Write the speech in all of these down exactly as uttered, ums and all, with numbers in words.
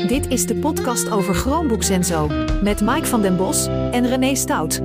Dit is de podcast over Chromebooks en zo, met Mike van den Bos en René Stout.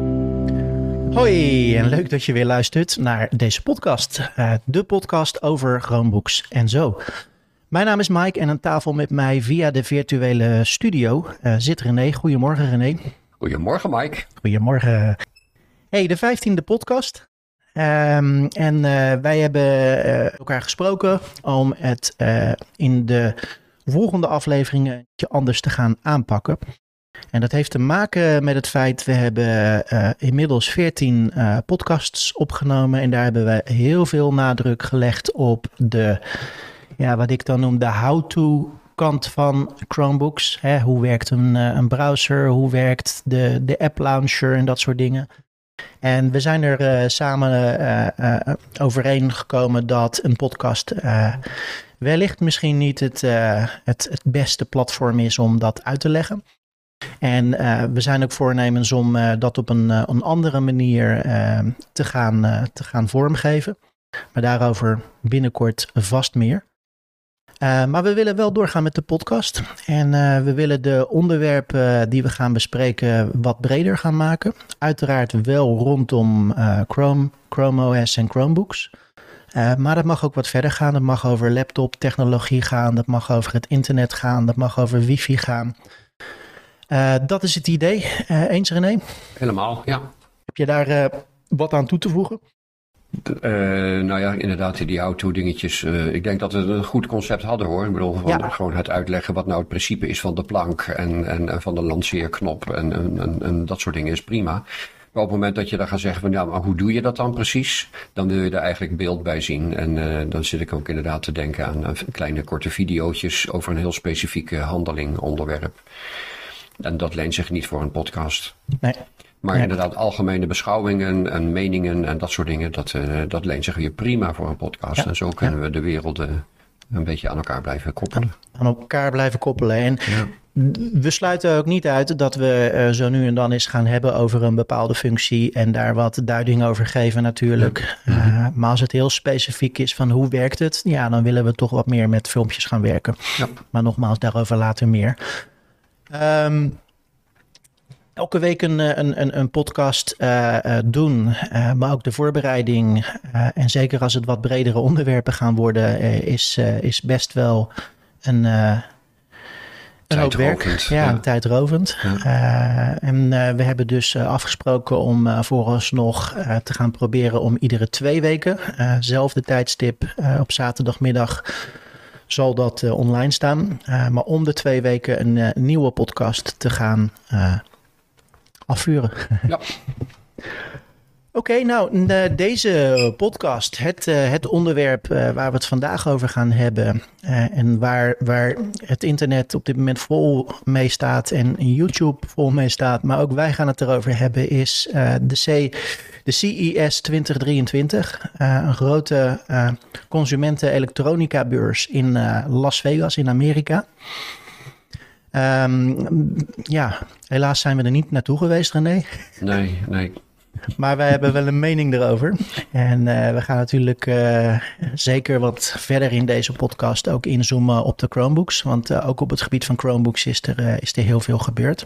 Hoi, en leuk dat je weer luistert naar deze podcast. Uh, de podcast over Chromebooks en zo. Mijn naam is Mike en aan tafel met mij via de virtuele studio uh, zit René. Goedemorgen René. Goedemorgen Mike. Goedemorgen. Hey, de vijftiende podcast. Um, en uh, wij hebben uh, elkaar gesproken om het uh, in de volgende afleveringen anders te gaan aanpakken. En dat heeft te maken met het feit, we hebben uh, inmiddels veertien uh, podcasts opgenomen. En daar hebben we heel veel nadruk gelegd op de, ja, wat ik dan noem de how-to kant van Chromebooks. Hè, hoe werkt een, uh, een browser, hoe werkt de, de app launcher en dat soort dingen. En we zijn er uh, samen uh, uh, overeen gekomen dat een podcast uh, wellicht misschien niet het, uh, het, het beste platform is om dat uit te leggen. En uh, we zijn ook voornemens om uh, dat op een, uh, een andere manier uh, te, gaan, uh, te gaan vormgeven. Maar daarover binnenkort vast meer. Uh, maar we willen wel doorgaan met de podcast. En uh, we willen de onderwerpen die we gaan bespreken wat breder gaan maken. Uiteraard wel rondom uh, Chrome, Chrome O S en Chromebooks. Uh, maar dat mag ook wat verder gaan. Dat mag over laptop technologie gaan. Dat mag over het internet gaan. Dat mag over wifi gaan. Uh, dat is het idee. Uh, eens René? Helemaal, ja. Heb je daar uh, wat aan toe te voegen? Uh, nou ja, inderdaad, die how-to dingetjes. Uh, ik denk dat we een goed concept hadden hoor. Ik bedoel, van ja. gewoon het uitleggen wat nou het principe is van de plank en, en, en van de lanceerknop en, en, en, en dat soort dingen is prima. Maar op het moment dat je dan gaat zeggen van ja, maar hoe doe je dat dan precies? Dan wil je er eigenlijk beeld bij zien. En uh, dan zit ik ook inderdaad te denken aan uh, kleine korte videootjes over een heel specifieke handeling, onderwerp. En dat leent zich niet voor een podcast. Nee. Maar ja. inderdaad, algemene beschouwingen en meningen en dat soort dingen, dat, uh, dat leent zich weer prima voor een podcast. Ja. En zo kunnen ja. we de werelden een beetje aan elkaar blijven koppelen. Aan elkaar blijven koppelen. En ja. we sluiten ook niet uit dat we uh, zo nu en dan eens gaan hebben over een bepaalde functie en daar wat duiding over geven natuurlijk. Ja. Uh, maar als het heel specifiek is van hoe werkt het, ja, dan willen we toch wat meer met filmpjes gaan werken. Ja. Maar nogmaals, daarover later meer. Um, elke week een, een, een podcast uh, uh, doen, uh, maar ook de voorbereiding. Uh, en zeker als het wat bredere onderwerpen gaan worden, uh, is, uh, is best wel een, uh, een hoop werk. Ja, ja. tijdrovend. Ja. Uh, en uh, we hebben dus uh, afgesproken om uh, vooralsnog uh, te gaan proberen om iedere twee weken, uh, zelfde tijdstip uh, op zaterdagmiddag, zal dat uh, online staan. Uh, maar om de twee weken een uh, nieuwe podcast te gaan uh, afvuren. Ja. Oké, okay, nou, de, deze podcast, het, uh, het onderwerp uh, waar we het vandaag over gaan hebben uh, en waar, waar het internet op dit moment vol mee staat en YouTube vol mee staat, maar ook wij gaan het erover hebben, is uh, de, C, de C E S twintig drieëntwintig. Uh, een grote uh, consumenten-elektronica beurs in uh, Las Vegas in Amerika. Um, ja, helaas zijn we er niet naartoe geweest, René. Nee, nee. Maar wij hebben wel een mening erover. En uh, we gaan natuurlijk uh, zeker wat verder in deze podcast ook inzoomen op de Chromebooks. Want uh, ook op het gebied van Chromebooks is er, uh, is er heel veel gebeurd.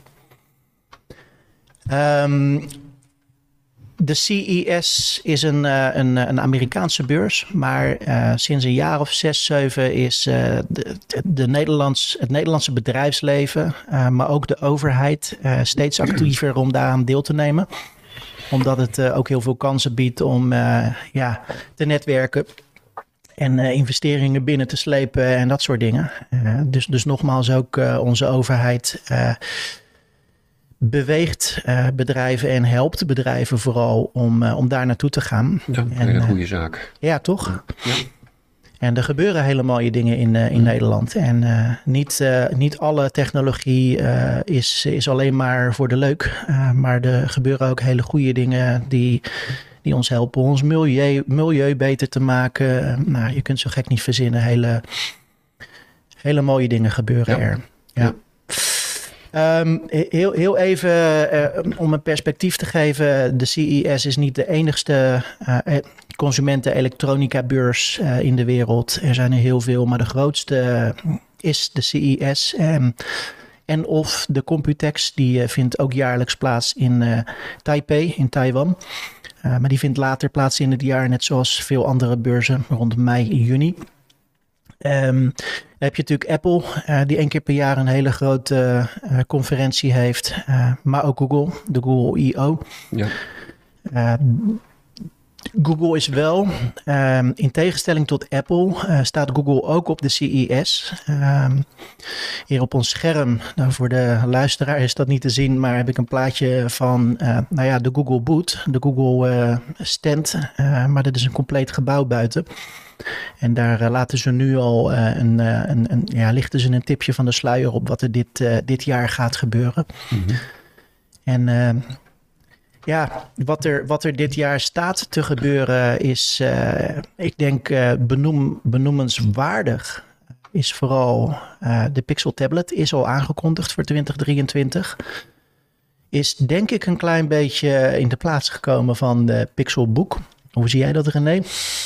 Um, de C E S is een, uh, een, een Amerikaanse beurs. Maar uh, sinds een jaar of zes, zeven is uh, de, de Nederlands, het Nederlandse bedrijfsleven, uh, maar ook de overheid, uh, steeds actiever om daaraan deel te nemen. Omdat het uh, ook heel veel kansen biedt om uh, ja, te netwerken en uh, investeringen binnen te slepen en dat soort dingen. Uh, dus, dus nogmaals ook uh, onze overheid uh, beweegt uh, bedrijven en helpt bedrijven vooral om, uh, om daar naartoe te gaan. Ja, een hele goede uh, zaak. Ja, toch? Ja. En er gebeuren hele mooie dingen in, uh, in Nederland. En uh, niet, uh, niet alle technologie uh, is, is alleen maar voor de leuk. Uh, maar er gebeuren ook hele goede dingen die, die ons helpen ons milieu, milieu beter te maken. Uh, nou, je kunt zo gek niet verzinnen. Hele, hele mooie dingen gebeuren ja. er. Ja. ja. Um, heel, heel even uh, om een perspectief te geven. De C E S is niet de enigste uh, consumenten-elektronica beurs uh, in de wereld. Er zijn er heel veel, maar de grootste is de C E S. Um, en of de Computex, die uh, vindt ook jaarlijks plaats in uh, Taipei, in Taiwan. Uh, maar die vindt later plaats in het jaar, net zoals veel andere beurzen, rond mei, juni. Um, dan heb je natuurlijk Apple, uh, die één keer per jaar een hele grote uh, conferentie heeft. Uh, maar ook Google, de Google I O. Ja. Uh, Google is wel, um, in tegenstelling tot Apple, uh, staat Google ook op de C E S. Um, hier op ons scherm, nou voor de luisteraar is dat niet te zien, maar heb ik een plaatje van uh, nou ja, de Google Booth, de Google uh, stand. Uh, maar dat is een compleet gebouw buiten. En daar uh, laten ze nu al uh, een, uh, een, een, ja, lichten ze een tipje van de sluier op wat er dit, uh, dit jaar gaat gebeuren. Mm-hmm. En uh, ja, wat er, wat er dit jaar staat te gebeuren is, uh, ik denk, uh, benoem, benoemenswaardig. Is vooral uh, de Pixel Tablet is al aangekondigd voor twintig drieëntwintig. Is denk ik een klein beetje in de plaats gekomen van de Pixel Book. Hoe zie jij dat, René?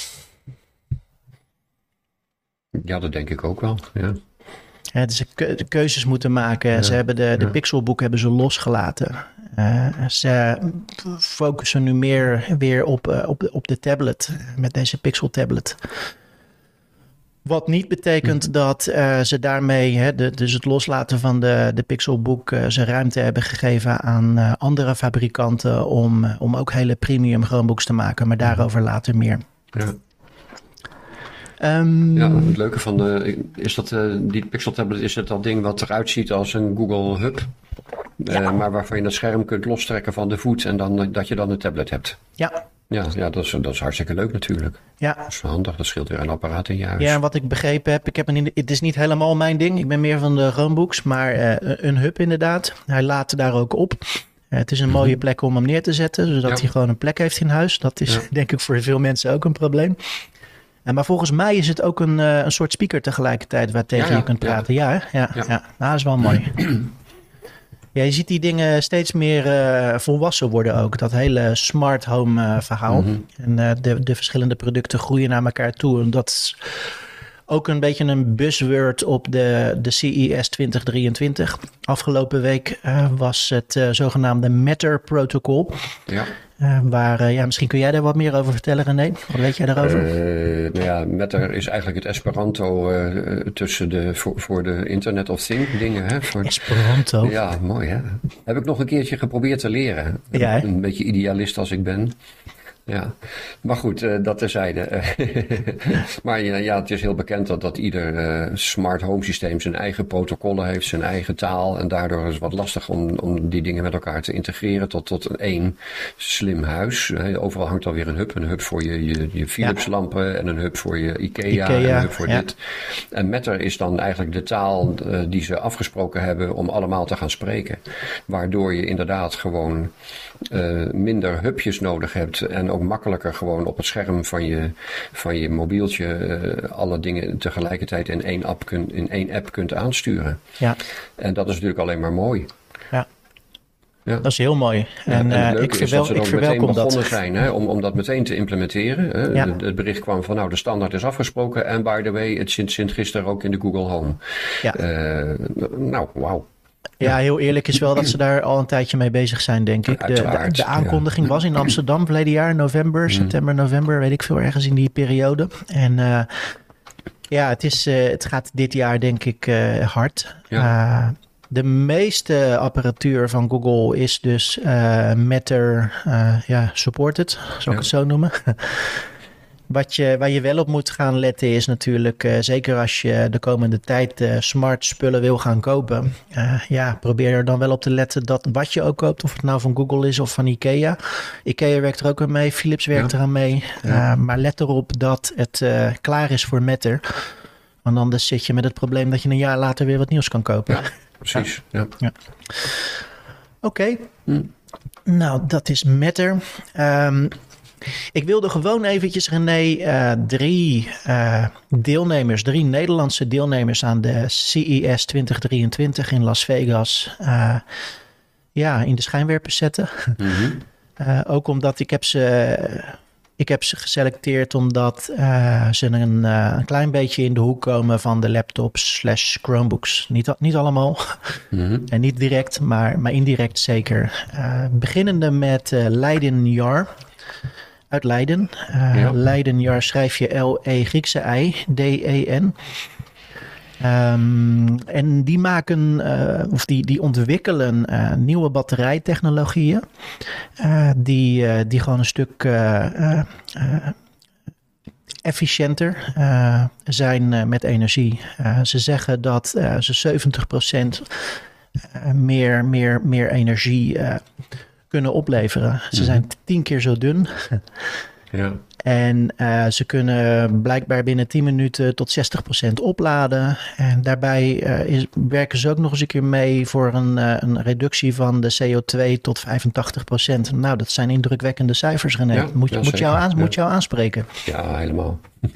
Ja, dat denk ik ook wel, ja. Ja, dus de keuzes moeten maken. Ja, ze hebben de, de ja. Pixelbook hebben ze losgelaten. Uh, ze focussen nu meer weer op, uh, op, op de tablet, met deze Pixel tablet. Wat niet betekent hm. dat uh, ze daarmee, hè, de, dus het loslaten van de, de Pixelbook, uh, ze ruimte hebben gegeven aan uh, andere fabrikanten om, uh, om ook hele premium Chromebooks te maken. Maar daarover hm. later meer. Ja. Um, ja, het leuke van de, is dat uh, die Pixel Tablet is het dat ding wat eruit ziet als een Google Hub. Ja. Uh, maar waarvan je het scherm kunt lostrekken van de voet en dan, dat je dan een tablet hebt. Ja. Ja, ja dat, is, dat is hartstikke leuk natuurlijk. Ja. Dat is handig, dat scheelt weer een apparaat in je huis. Ja, en wat ik begrepen heb, ik heb een, het is niet helemaal mijn ding. Ik ben meer van de Chromebooks, maar uh, een hub inderdaad. Hij laat daar ook op. Uh, het is een mooie plek om hem neer te zetten, zodat ja. hij gewoon een plek heeft in huis. Dat is ja. denk ik voor veel mensen ook een probleem. En maar volgens mij is het ook een, uh, een soort speaker tegelijkertijd waar tegen ja, ja, je kunt praten. Ja, ja, ja, ja. ja. Nou, dat is wel mooi. Ja, je ziet die dingen steeds meer uh, volwassen worden ook. Dat hele smart home uh, verhaal. Mm-hmm. En uh, de, de verschillende producten groeien naar elkaar toe. En dat is ook een beetje een buzzword op de, de C E S twintig drieëntwintig. Afgelopen week uh, was het uh, zogenaamde Matter-protocol. Ja. Uh, waar, uh, ja, misschien kun jij daar wat meer over vertellen, René. Wat weet jij daarover? Uh, nou ja, Matter is eigenlijk het Esperanto uh, tussen de, voor, voor de Internet of Things dingen. Hè? Voor, Esperanto? Ja, mooi hè. Heb ik nog een keertje geprobeerd te leren. Ja, een beetje idealist als ik ben. Ja, maar goed, uh, dat terzijde. Maar ja, ja, het is heel bekend dat, dat ieder uh, smart home systeem zijn eigen protocollen heeft, zijn eigen taal. En daardoor is het wat lastig om, om die dingen met elkaar te integreren tot, tot een één slim huis. Overal hangt alweer een hub. Een hub voor je, je, je Philips lampen ja. en een hub voor je Ikea, Ikea en een hub voor ja. dit. En Matter is dan eigenlijk de taal uh, die ze afgesproken hebben om allemaal te gaan spreken. Waardoor je inderdaad gewoon uh, minder hubjes nodig hebt en ook makkelijker gewoon op het scherm van je, van je mobieltje uh, alle dingen tegelijkertijd in één app, kun, in één app kunt aansturen. Ja. En dat is natuurlijk alleen maar mooi. Ja. Ja. Dat is heel mooi. En, ja, en het leuke uh, ik, is dat ze dan meteen begonnen dat. zijn hè, om, om dat meteen te implementeren. Hè. Ja. De, het bericht kwam van nou de standaard is afgesproken en by the way het zit sinds gisteren ook in de Google Home. Ja. Uh, nou, wauw. Ja, heel eerlijk is wel dat ze daar al een tijdje mee bezig zijn, denk ik. De, de, de aankondiging ja. was in Amsterdam verleden jaar, november, september, november, weet ik veel, ergens in die periode. En uh, ja, het, is, uh, het gaat dit jaar denk ik uh, hard. Ja. Uh, de meeste apparatuur van Google is dus uh, Matter uh, ja, supported, zou ik ja. het zo noemen. Wat je, waar je wel op moet gaan letten is natuurlijk, uh, zeker als je de komende tijd uh, smart spullen wil gaan kopen. Uh, ja, probeer er dan wel op te letten dat wat je ook koopt, of het nou van Google is of van Ikea. Ikea werkt er ook aan mee, Philips werkt ja. eraan mee. Ja. Uh, maar let erop dat het uh, klaar is voor Matter. Want anders zit je met het probleem dat je een jaar later weer wat nieuws kan kopen. Ja, precies. Ja. Ja. Oké, okay. hm. Nou dat is Matter. Um, Ik wilde gewoon eventjes, René, uh, drie uh, deelnemers, drie Nederlandse deelnemers aan de C E S twintig drieëntwintig in Las Vegas uh, ja, in de schijnwerpers zetten. Mm-hmm. Uh, ook omdat ik heb ze Ik heb ze geselecteerd omdat uh, ze een, uh, een klein beetje in de hoek komen van de laptops slash Chromebooks. Niet, niet allemaal mm-hmm. en niet direct, maar, maar indirect zeker. Uh, beginnende met uh, Leiden Jar. Uit Leiden. Uh, ja. Leiden Jar schrijf je L-E Griekse I, D-E-N. Um, en die maken, uh, of die, die ontwikkelen uh, nieuwe batterijtechnologieën. Uh, die, uh, die gewoon een stuk uh, uh, uh, efficiënter uh, zijn uh, met energie. Uh, ze zeggen dat uh, ze zeventig procent uh, meer, meer, meer energie uh, kunnen opleveren. Mm-hmm. Ze zijn tien keer zo dun. Ja. En uh, ze kunnen blijkbaar binnen tien minuten tot zestig procent opladen. En daarbij uh, is, werken ze ook nog eens een keer mee voor een, uh, een reductie van de C O twee tot vijfentachtig procent. Nou, dat zijn indrukwekkende cijfers, René. Ja, moet, ja, moet, jou aan, ja. moet jou aanspreken. Ja, helemaal.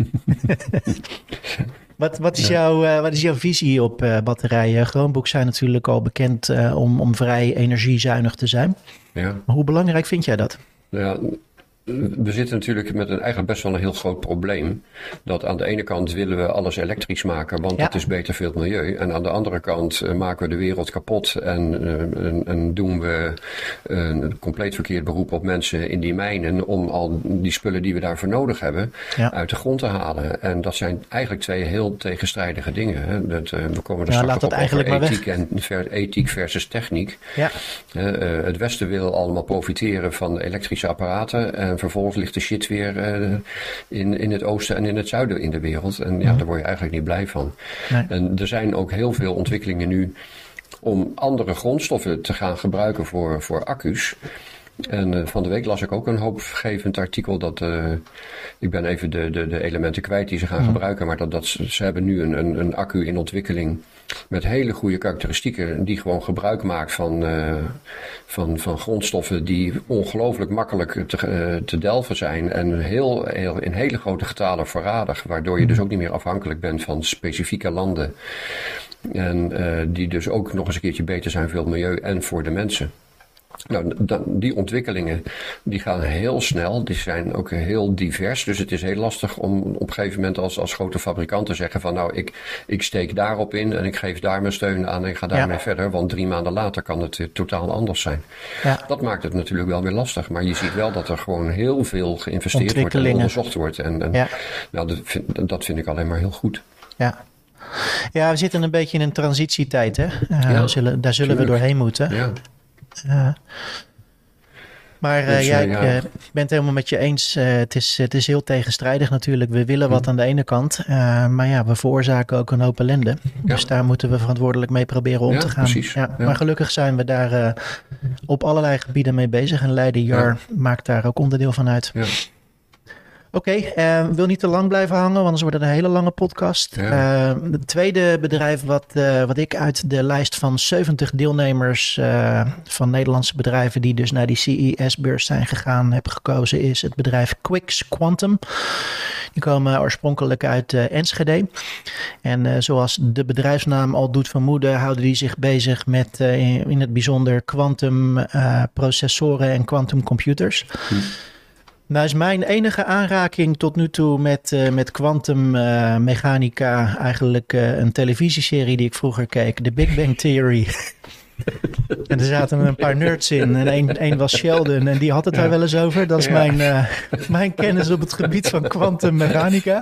Wat, wat, is jouw, uh, wat is jouw visie op uh, batterijen? Chromebooks zijn natuurlijk al bekend uh, om, om vrij energiezuinig te zijn. Ja. Maar hoe belangrijk vind jij dat? Ja, we zitten natuurlijk met een eigenlijk best wel een heel groot probleem. Dat aan de ene kant willen we alles elektrisch maken, want ja. dat is beter voor het milieu. En aan de andere kant uh, maken we de wereld kapot en, uh, en, en doen we uh, een compleet verkeerd beroep op mensen in die mijnen om al die spullen die we daarvoor nodig hebben ja. uit de grond te halen. En dat zijn eigenlijk twee heel tegenstrijdige dingen. Hè. Dat, uh, we komen er ja, straks op over ethiek, en ver, ethiek versus techniek. Ja. Uh, uh, het Westen wil allemaal profiteren van elektrische apparaten en vervolgens ligt de shit weer uh, in, in het oosten en in het zuiden in de wereld. En ja, daar word je eigenlijk niet blij van. Nee. En er zijn ook heel veel ontwikkelingen nu om andere grondstoffen te gaan gebruiken voor, voor accu's. En uh, van de week las ik ook een hoopgevend artikel dat, uh, ik ben even de, de, de elementen kwijt die ze gaan mm. gebruiken, maar dat, dat ze, ze hebben nu een, een, een accu in ontwikkeling met hele goede karakteristieken die gewoon gebruik maakt van, uh, van, van grondstoffen die ongelooflijk makkelijk te, uh, te delven zijn en heel, heel, in hele grote getalen voorradig, waardoor je dus ook niet meer afhankelijk bent van specifieke landen en uh, die dus ook nog eens een keertje beter zijn voor het milieu en voor de mensen. Nou, die ontwikkelingen die gaan heel snel, die zijn ook heel divers. Dus het is heel lastig om op een gegeven moment als, als grote fabrikant te zeggen van nou, ik, ik steek daarop in en ik geef daar mijn steun aan en ik ga daarmee ja. verder. Want drie maanden later kan het uh, totaal anders zijn. Ja. Dat maakt het natuurlijk wel weer lastig. Maar je ziet wel dat er gewoon heel veel geïnvesteerd wordt en onderzocht wordt. En, en ja. nou, dat, vind, dat vind ik alleen maar heel goed. Ja. Ja, we zitten een beetje in een transitietijd. Hè? Uh, ja, daar zullen, daar zullen we doorheen moeten. Ja. Uh, maar uh, dus, ja, ik ja. uh, ben het helemaal met je eens. Uh, het, is, het is heel tegenstrijdig natuurlijk. We willen wat aan de ene kant. Uh, maar ja, we veroorzaken ook een hoop ellende. Ja. Dus daar moeten we verantwoordelijk mee proberen om ja, te gaan. Precies. Ja, ja. Maar gelukkig zijn we daar uh, op allerlei gebieden mee bezig. En Leiden Jar ja. maakt daar ook onderdeel van uit. Ja. Oké, okay, uh, wil niet te lang blijven hangen, want anders wordt het een hele lange podcast. Ja. Uh, het tweede bedrijf wat, uh, wat ik uit de lijst van zeventig deelnemers uh, van Nederlandse bedrijven die dus naar die C E S-beurs zijn gegaan heb gekozen is het bedrijf Quix Quantum. Die komen oorspronkelijk uit uh, Enschede. En uh, zoals de bedrijfsnaam al doet vermoeden, houden die zich bezig met uh, in, in het bijzonder quantum uh, processoren en quantum computers. Hm. Nou is mijn enige aanraking tot nu toe met, uh, met kwantummechanica uh, eigenlijk uh, een televisieserie die ik vroeger keek, The Big Bang Theory. En er zaten een paar nerds in en één, één was Sheldon en die had het ja. daar wel eens over. Dat is ja. mijn, uh, mijn kennis op het gebied van kwantummechanica.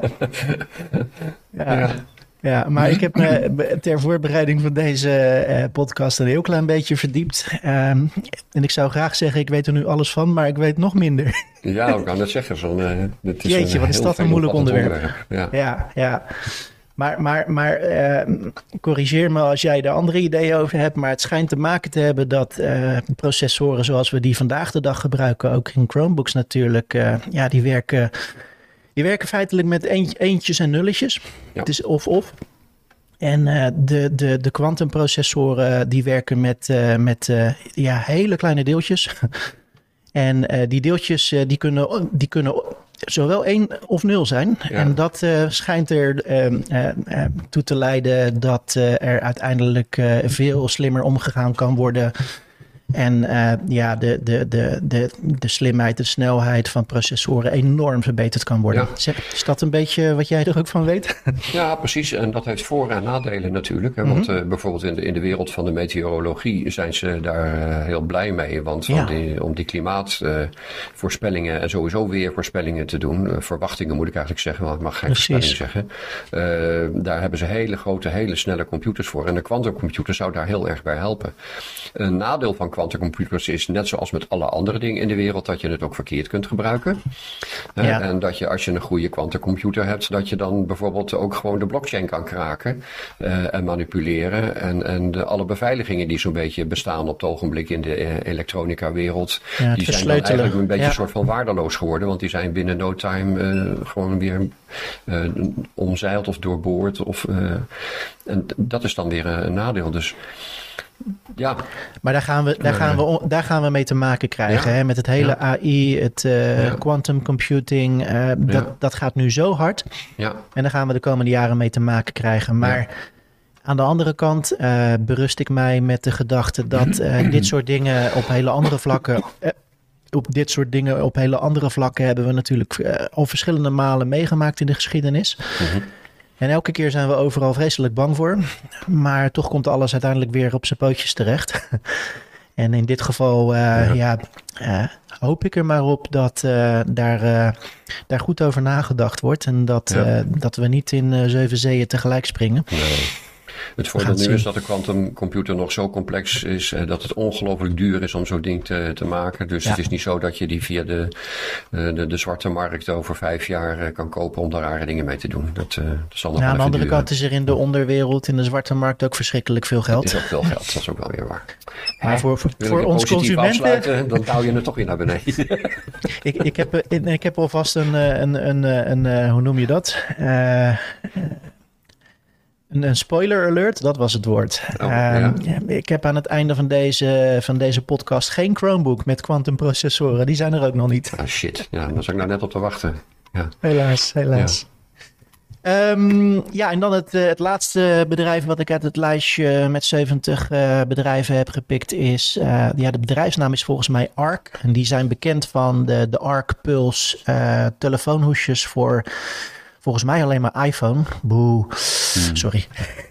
Ja. ja. Ja, maar ik heb me ter voorbereiding van deze uh, podcast een heel klein beetje verdiept. Um, en ik zou graag zeggen, ik weet er nu alles van, maar ik weet nog minder. Ja, ik kan dat zeggen. Zo, uh, dit is Jeetje, wat is dat een moeilijk onderwerp. onderwerp. Ja, ja. ja. Maar, maar, maar uh, corrigeer me als jij er andere ideeën over hebt. Maar het schijnt te maken te hebben dat uh, processoren zoals we die vandaag de dag gebruiken, ook in Chromebooks natuurlijk, uh, ja, die werken... Die werken feitelijk met eent, eentjes en nulletjes. Ja. Het is of-of. En uh, de, de, de kwantumprocessoren die werken met, uh, met uh, ja, hele kleine deeltjes. En uh, die deeltjes uh, die kunnen, die kunnen zowel één of nul zijn. Ja. En dat uh, schijnt er uh, uh, uh, toe te leiden dat uh, er uiteindelijk uh, veel slimmer omgegaan kan worden En uh, ja, de, de, de, de, de slimheid, de snelheid van processoren enorm verbeterd kan worden. Ja. Is dat een beetje wat jij er ook van weet? Ja, precies. En dat heeft voor- en nadelen natuurlijk. Hè? Want mm-hmm. uh, bijvoorbeeld in de, in de wereld van de meteorologie zijn ze daar uh, heel blij mee. Want ja. om, die, om die klimaatvoorspellingen uh, en sowieso weervoorspellingen te doen, uh, verwachtingen moet ik eigenlijk zeggen, want ik mag geen voorspelling zeggen. Uh, daar hebben ze hele grote, hele snelle computers voor. En de quantumcomputer zou daar heel erg bij helpen. Een nadeel van quantumcomputers is, net zoals met alle andere dingen in de wereld, dat je het ook verkeerd kunt gebruiken. Uh, ja. En dat je, als je een goede quantumcomputer hebt, dat je dan bijvoorbeeld ook gewoon de blockchain kan kraken uh, en manipuleren. En, en de, alle beveiligingen die zo'n beetje bestaan op het ogenblik in de uh, elektronica-wereld, ja, die zijn dan eigenlijk een beetje ja. een soort van waardeloos geworden. Want die zijn binnen no time uh, gewoon weer uh, omzeild of doorboord. Of, uh, en dat is dan weer een, een nadeel. Dus ja. Maar daar gaan we, daar gaan we, daar gaan we mee te maken krijgen. Ja. Hè? Met het hele ja. A I, het uh, ja. quantum computing. Uh, dat, ja. dat gaat nu zo hard. Ja. En daar gaan we de komende jaren mee te maken krijgen. Maar ja. aan de andere kant uh, berust ik mij met de gedachte dat uh, dit soort dingen op hele andere vlakken... Uh, op dit soort dingen op hele andere vlakken hebben we natuurlijk uh, al verschillende malen meegemaakt in de geschiedenis. Mm-hmm. En elke keer zijn we overal vreselijk bang voor. Maar toch komt alles uiteindelijk weer op zijn pootjes terecht. En in dit geval uh, ja. Ja, uh, hoop ik er maar op dat uh, daar, uh, daar goed over nagedacht wordt. En dat, ja. uh, dat we niet in uh, zeven zeeën tegelijk springen. Nee. Het voordeel nu is dat de quantumcomputer nog zo complex is uh, dat het ongelooflijk duur is om zo'n ding te, te maken. Dus ja. het is niet zo dat je die via de, uh, de, de zwarte markt over vijf jaar uh, kan kopen om daar rare dingen mee te doen. Dat, uh, dat zal nog ja, aan de andere duren. kant is er in de onderwereld, in de zwarte markt ook verschrikkelijk veel geld. Het is ook veel geld, dat is ook wel weer waar. Maar voor, voor, voor ons consumenten... Dan douw je het toch weer naar beneden. ik, ik, heb, ik heb alvast een, een, een, een, een hoe noem je dat? Uh, Een spoiler alert, dat was het woord. Oh, ja. uh, ik heb aan het einde van deze, van deze podcast geen Chromebook met quantumprocessoren. Die zijn er ook nog niet. Ah shit, ja, daar zat ik nou net op te wachten. Ja. Helaas, helaas. Ja, um, ja en dan het, het laatste bedrijf wat ik uit het lijstje met zeventig uh, bedrijven heb gepikt is... Uh, ja, de bedrijfsnaam is volgens mij Arc. En die zijn bekend van de, de Arc Pulse uh, telefoonhoesjes voor... Volgens mij alleen maar iPhone. Boe. Hmm. Sorry.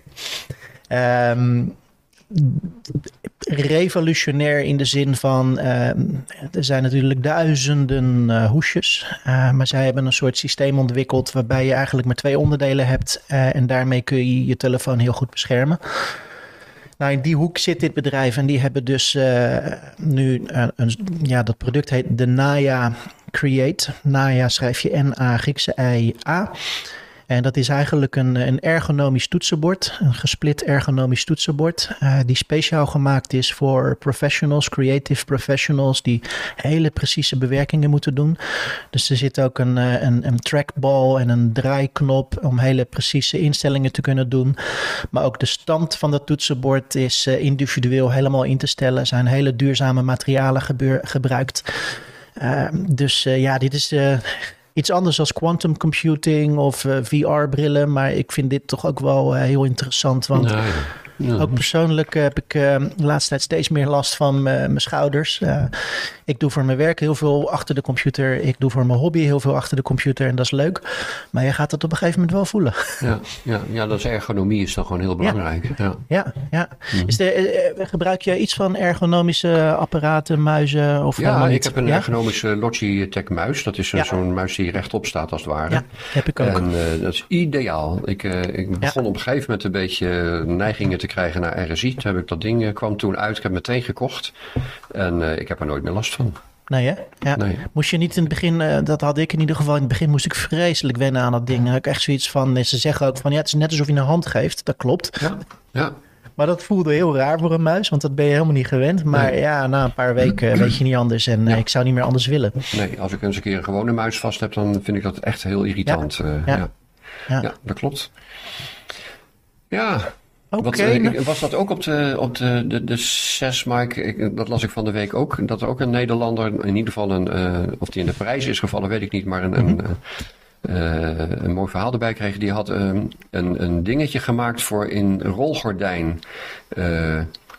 um, revolutionair in de zin van... Uh, er zijn natuurlijk duizenden uh, hoesjes. Uh, maar zij hebben een soort systeem ontwikkeld... waarbij je eigenlijk maar twee onderdelen hebt. Uh, en daarmee kun je je telefoon heel goed beschermen. Nou, in die hoek zit dit bedrijf. En die hebben dus uh, nu... Uh, een, ja, dat product heet de Naya... Create. Naya schrijf je N A Griekse I A. En dat is eigenlijk een, een ergonomisch toetsenbord. Een gesplit ergonomisch toetsenbord. Uh, die speciaal gemaakt is voor professionals, creative professionals. Die hele precieze bewerkingen moeten doen. Dus er zit ook een, een, een trackball en een draaiknop. Om hele precieze instellingen te kunnen doen. Maar ook de stand van dat toetsenbord is uh, individueel helemaal in te stellen. Er zijn hele duurzame materialen gebeur, gebruikt. Uh, dus uh, ja, dit is uh, iets anders dan quantum computing of uh, V R-brillen. Maar ik vind dit toch ook wel uh, heel interessant. Want nee, ja. ook persoonlijk heb ik uh, de laatste tijd steeds meer last van uh, mijn schouders. Uh, ik doe voor mijn werk heel veel achter de computer. Ik doe voor mijn hobby heel veel achter de computer. En dat is leuk. Maar je gaat het op een gegeven moment wel voelen. Ja, ja, ja, dat is ergonomie is dan gewoon heel belangrijk. Ja, ja, ja. ja. Mm-hmm. Is de, uh, gebruik je iets van ergonomische apparaten, muizen? Of ja, ik niet? heb een ja? ergonomische Logitech muis. Dat is ja. zo'n muis die rechtop staat als het ware. Ja, heb ik ook. En uh, dat is ideaal. Ik, uh, ik begon ja. op een gegeven moment een beetje neigingen te krijgen naar R S I. Toen heb ik dat ding, uh, kwam toen uit. Ik heb meteen gekocht. En uh, ik heb er nooit meer last van. Nee, hè? Ja. Nee. Moest je niet in het begin, uh, dat had ik in ieder geval, in het begin moest ik vreselijk wennen aan dat ding. Dan heb ik echt zoiets van, ze zeggen ook van, ja, het is net alsof je een hand geeft. Dat klopt. Ja, ja. Maar dat voelde heel raar voor een muis, want dat ben je helemaal niet gewend. Maar nee. ja, na een paar weken weet je niet anders en ja. uh, ik zou niet meer anders willen. Nee, als ik eens een keer een gewone muis vast heb, dan vind ik dat echt heel irritant. Ja, uh, ja. Ja. Ja. ja dat klopt. Ja. Okay. Wat, uh, was dat ook op de, op de, de, de zes, Mike? Ik, dat las ik van de week ook. Dat er ook een Nederlander, in ieder geval een, uh, of die in de prijs is gevallen, weet ik niet, maar een, mm-hmm. een, uh, een mooi verhaal erbij kreeg. Die had um, een, een dingetje gemaakt voor in rolgordijn. Uh,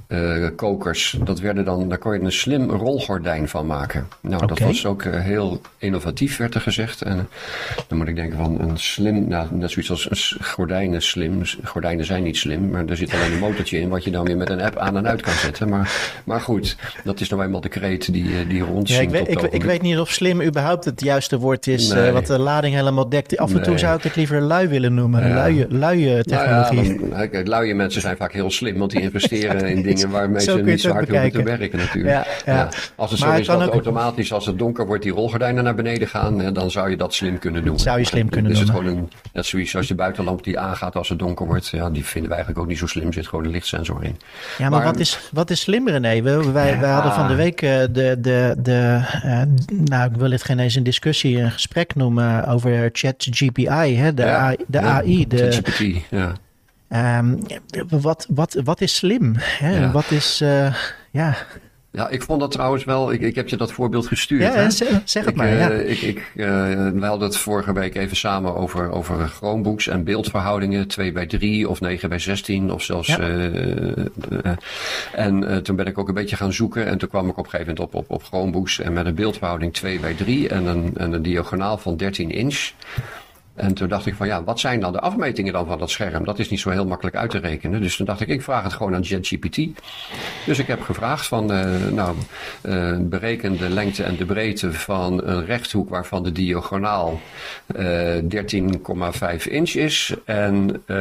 uh, kokers, dat werden dan, daar kon je een slim rolgordijn van maken. Nou, okay. Dat was ook uh, heel innovatief, werd er gezegd. En dan moet ik denken van een slim, nou, net zoiets als een gordijnen slim. Gordijnen zijn niet slim, maar er zit alleen een motortje in wat je dan weer met een app aan en uit kan zetten. Maar, maar goed, dat is nou eenmaal de kreet die, die rondzient. Ja, ik, weet, ik, ik weet niet of slim überhaupt het juiste woord is, nee. uh, wat de lading helemaal dekt. Af en nee. toe zou ik het liever lui willen noemen, ja. luie, luie technologie. Nou ja, dan, luie mensen zijn vaak heel slim, want die investeren in dingen waarmee ze niet zo hard hoeven te werken natuurlijk. Ja, ja. Ja. Als het maar zo is dat ook... automatisch, als het donker wordt, die rolgordijnen naar beneden gaan, dan zou je dat slim kunnen doen. Zou je slim kunnen doen. Is het gewoon een, net zoiets als de buitenlamp die aangaat als het donker wordt. Ja, die vinden wij eigenlijk ook niet zo slim. Er zit gewoon een lichtsensor in. Ja, maar, maar wat, is, wat is slim, René? We, wij, ja. wij hadden van de week uh, de, de, de uh, nou, ik wil het geen eens een discussie, een gesprek noemen over ChatGPT, hè, de, ja. A, de ja. A I. De, ChatGPT, ja. Um, wat, wat, wat is slim? Hè? Ja. Wat is, uh, ja... Ja, ik vond dat trouwens wel... Ik, ik heb je dat voorbeeld gestuurd. Ja, hè? zeg, zeg het ik, maar. Ja. Uh, ik, ik, uh, we hadden het vorige week even samen over, over Chromebooks en beeldverhoudingen. twee bij drie of negen bij zestien of zelfs... Ja. Uh, uh, en uh, toen ben ik ook een beetje gaan zoeken. En toen kwam ik op een gegeven moment op, op, op Chromebooks. En met een beeldverhouding twee bij drie en een, en een diagonaal van dertien inch... En toen dacht ik van ja, wat zijn dan de afmetingen dan van dat scherm? Dat is niet zo heel makkelijk uit te rekenen. Dus toen dacht ik, ik vraag het gewoon aan ChatGPT. Dus ik heb gevraagd van, uh, nou, uh, bereken de lengte en de breedte van een rechthoek waarvan de diagonaal uh, dertien komma vijf inch is. En uh,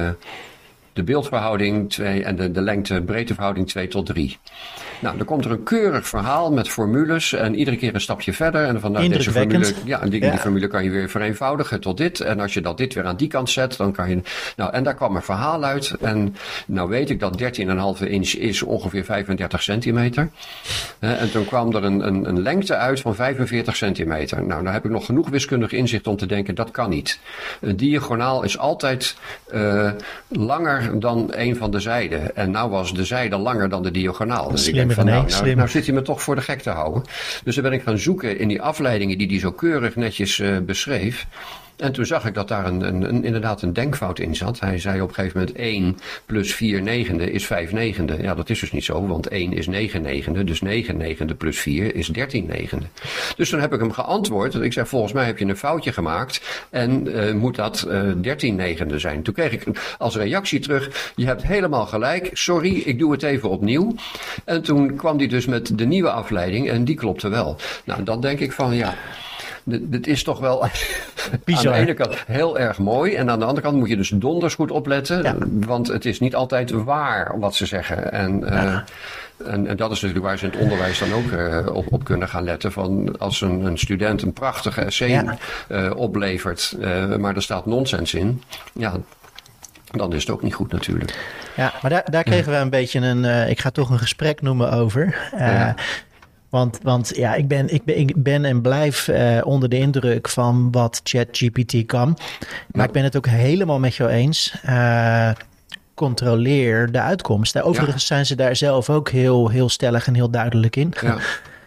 de beeldverhouding twee en de, de lengte-breedteverhouding twee tot drie. Nou, dan komt er een keurig verhaal met formules en iedere keer een stapje verder. En van nou, deze formule, ja, die, ja. die formule kan je weer vereenvoudigen tot dit. En als je dat dit weer aan die kant zet, dan kan je... Nou, en daar kwam een verhaal uit. En nou weet ik dat dertien komma vijf inch is ongeveer vijfendertig centimeter. En toen kwam er een, een, een lengte uit van vijfenveertig centimeter. Nou, daar heb ik nog genoeg wiskundig inzicht om te denken, dat kan niet. Een diagonaal is altijd uh, langer dan een van de zijden. En nou was de zijde langer dan de diagonaal. Dus ik denk van, nou, nou, nou zit hij me toch voor de gek te houden. Dus dan ben ik gaan zoeken in die afleidingen die hij zo keurig netjes uh, beschreef. En toen zag ik dat daar een, een, een, inderdaad een denkfout in zat. Hij zei op een gegeven moment één plus vier negende is vijf negende. Ja, dat is dus niet zo, want één is negen negende. Dus negen negende plus vier is dertien negende. Dus toen heb ik hem geantwoord. Ik zei, volgens mij heb je een foutje gemaakt. En uh, moet dat uh, dertien negende zijn. Toen kreeg ik als reactie terug, je hebt helemaal gelijk. Sorry, ik doe het even opnieuw. En toen kwam hij dus met de nieuwe afleiding en die klopte wel. Nou, dan denk ik van ja... Dit is toch wel bizar. Aan de ene kant heel erg mooi. En aan de andere kant moet je dus donders goed opletten. Ja. Want het is niet altijd waar wat ze zeggen. En, ja. uh, en, en dat is natuurlijk waar ze in het onderwijs dan ook uh, op, op kunnen gaan letten. Van als een, een student een prachtige essay ja. uh, oplevert. Uh, maar er staat nonsens in. Ja, dan is het ook niet goed natuurlijk. Ja, maar daar, daar kregen we een beetje een... Uh, ik ga toch een gesprek noemen over... Uh, ja. Want, want ja, ik ben, ik ben, ik ben en blijf uh, onder de indruk van wat ChatGPT kan. Maar ja. ik ben het ook helemaal met jou eens. Uh, controleer de uitkomst. Overigens ja. zijn ze daar zelf ook heel, heel stellig en heel duidelijk in. Ja.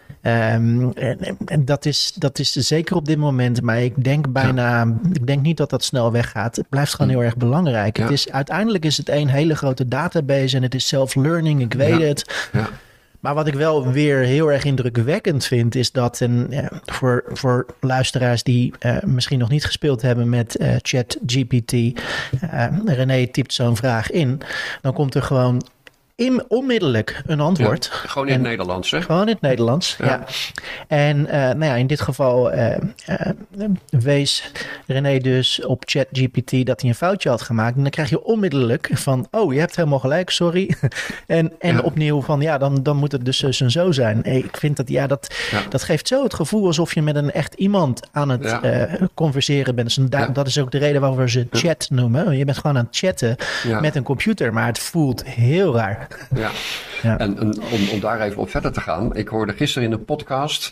Um, en, en dat is, dat is zeker op dit moment, maar ik denk bijna, ja. ik denk niet dat dat snel weggaat. Het blijft gewoon heel erg belangrijk. Ja. Het is, uiteindelijk is het een hele grote database en het is self-learning, ik weet ja. het. Ja. Maar wat ik wel weer heel erg indrukwekkend vind, is dat en, ja, voor, voor luisteraars die uh, misschien nog niet gespeeld hebben met uh, ChatGPT, uh, René typt zo'n vraag in, dan komt er gewoon in, onmiddellijk een antwoord. Ja, gewoon in en, het Nederlands, hè? Gewoon in het Nederlands, ja. ja. En uh, nou ja, in dit geval uh, uh, wees René dus op ChatGPT dat hij een foutje had gemaakt. En dan krijg je onmiddellijk van, oh, je hebt helemaal gelijk, sorry. en en ja. opnieuw van, ja, dan, dan moet het dus zus en zo zijn. Ik vind dat, ja, dat, ja. dat geeft zo het gevoel alsof je met een echt iemand aan het ja. uh, converseren bent. Dus da- ja. dat is ook de reden waarom we ze ja. chat noemen. Je bent gewoon aan het chatten ja. met een computer, maar het voelt heel raar. Ja, ja. en, en om, om daar even op verder te gaan. Ik hoorde gisteren in de podcast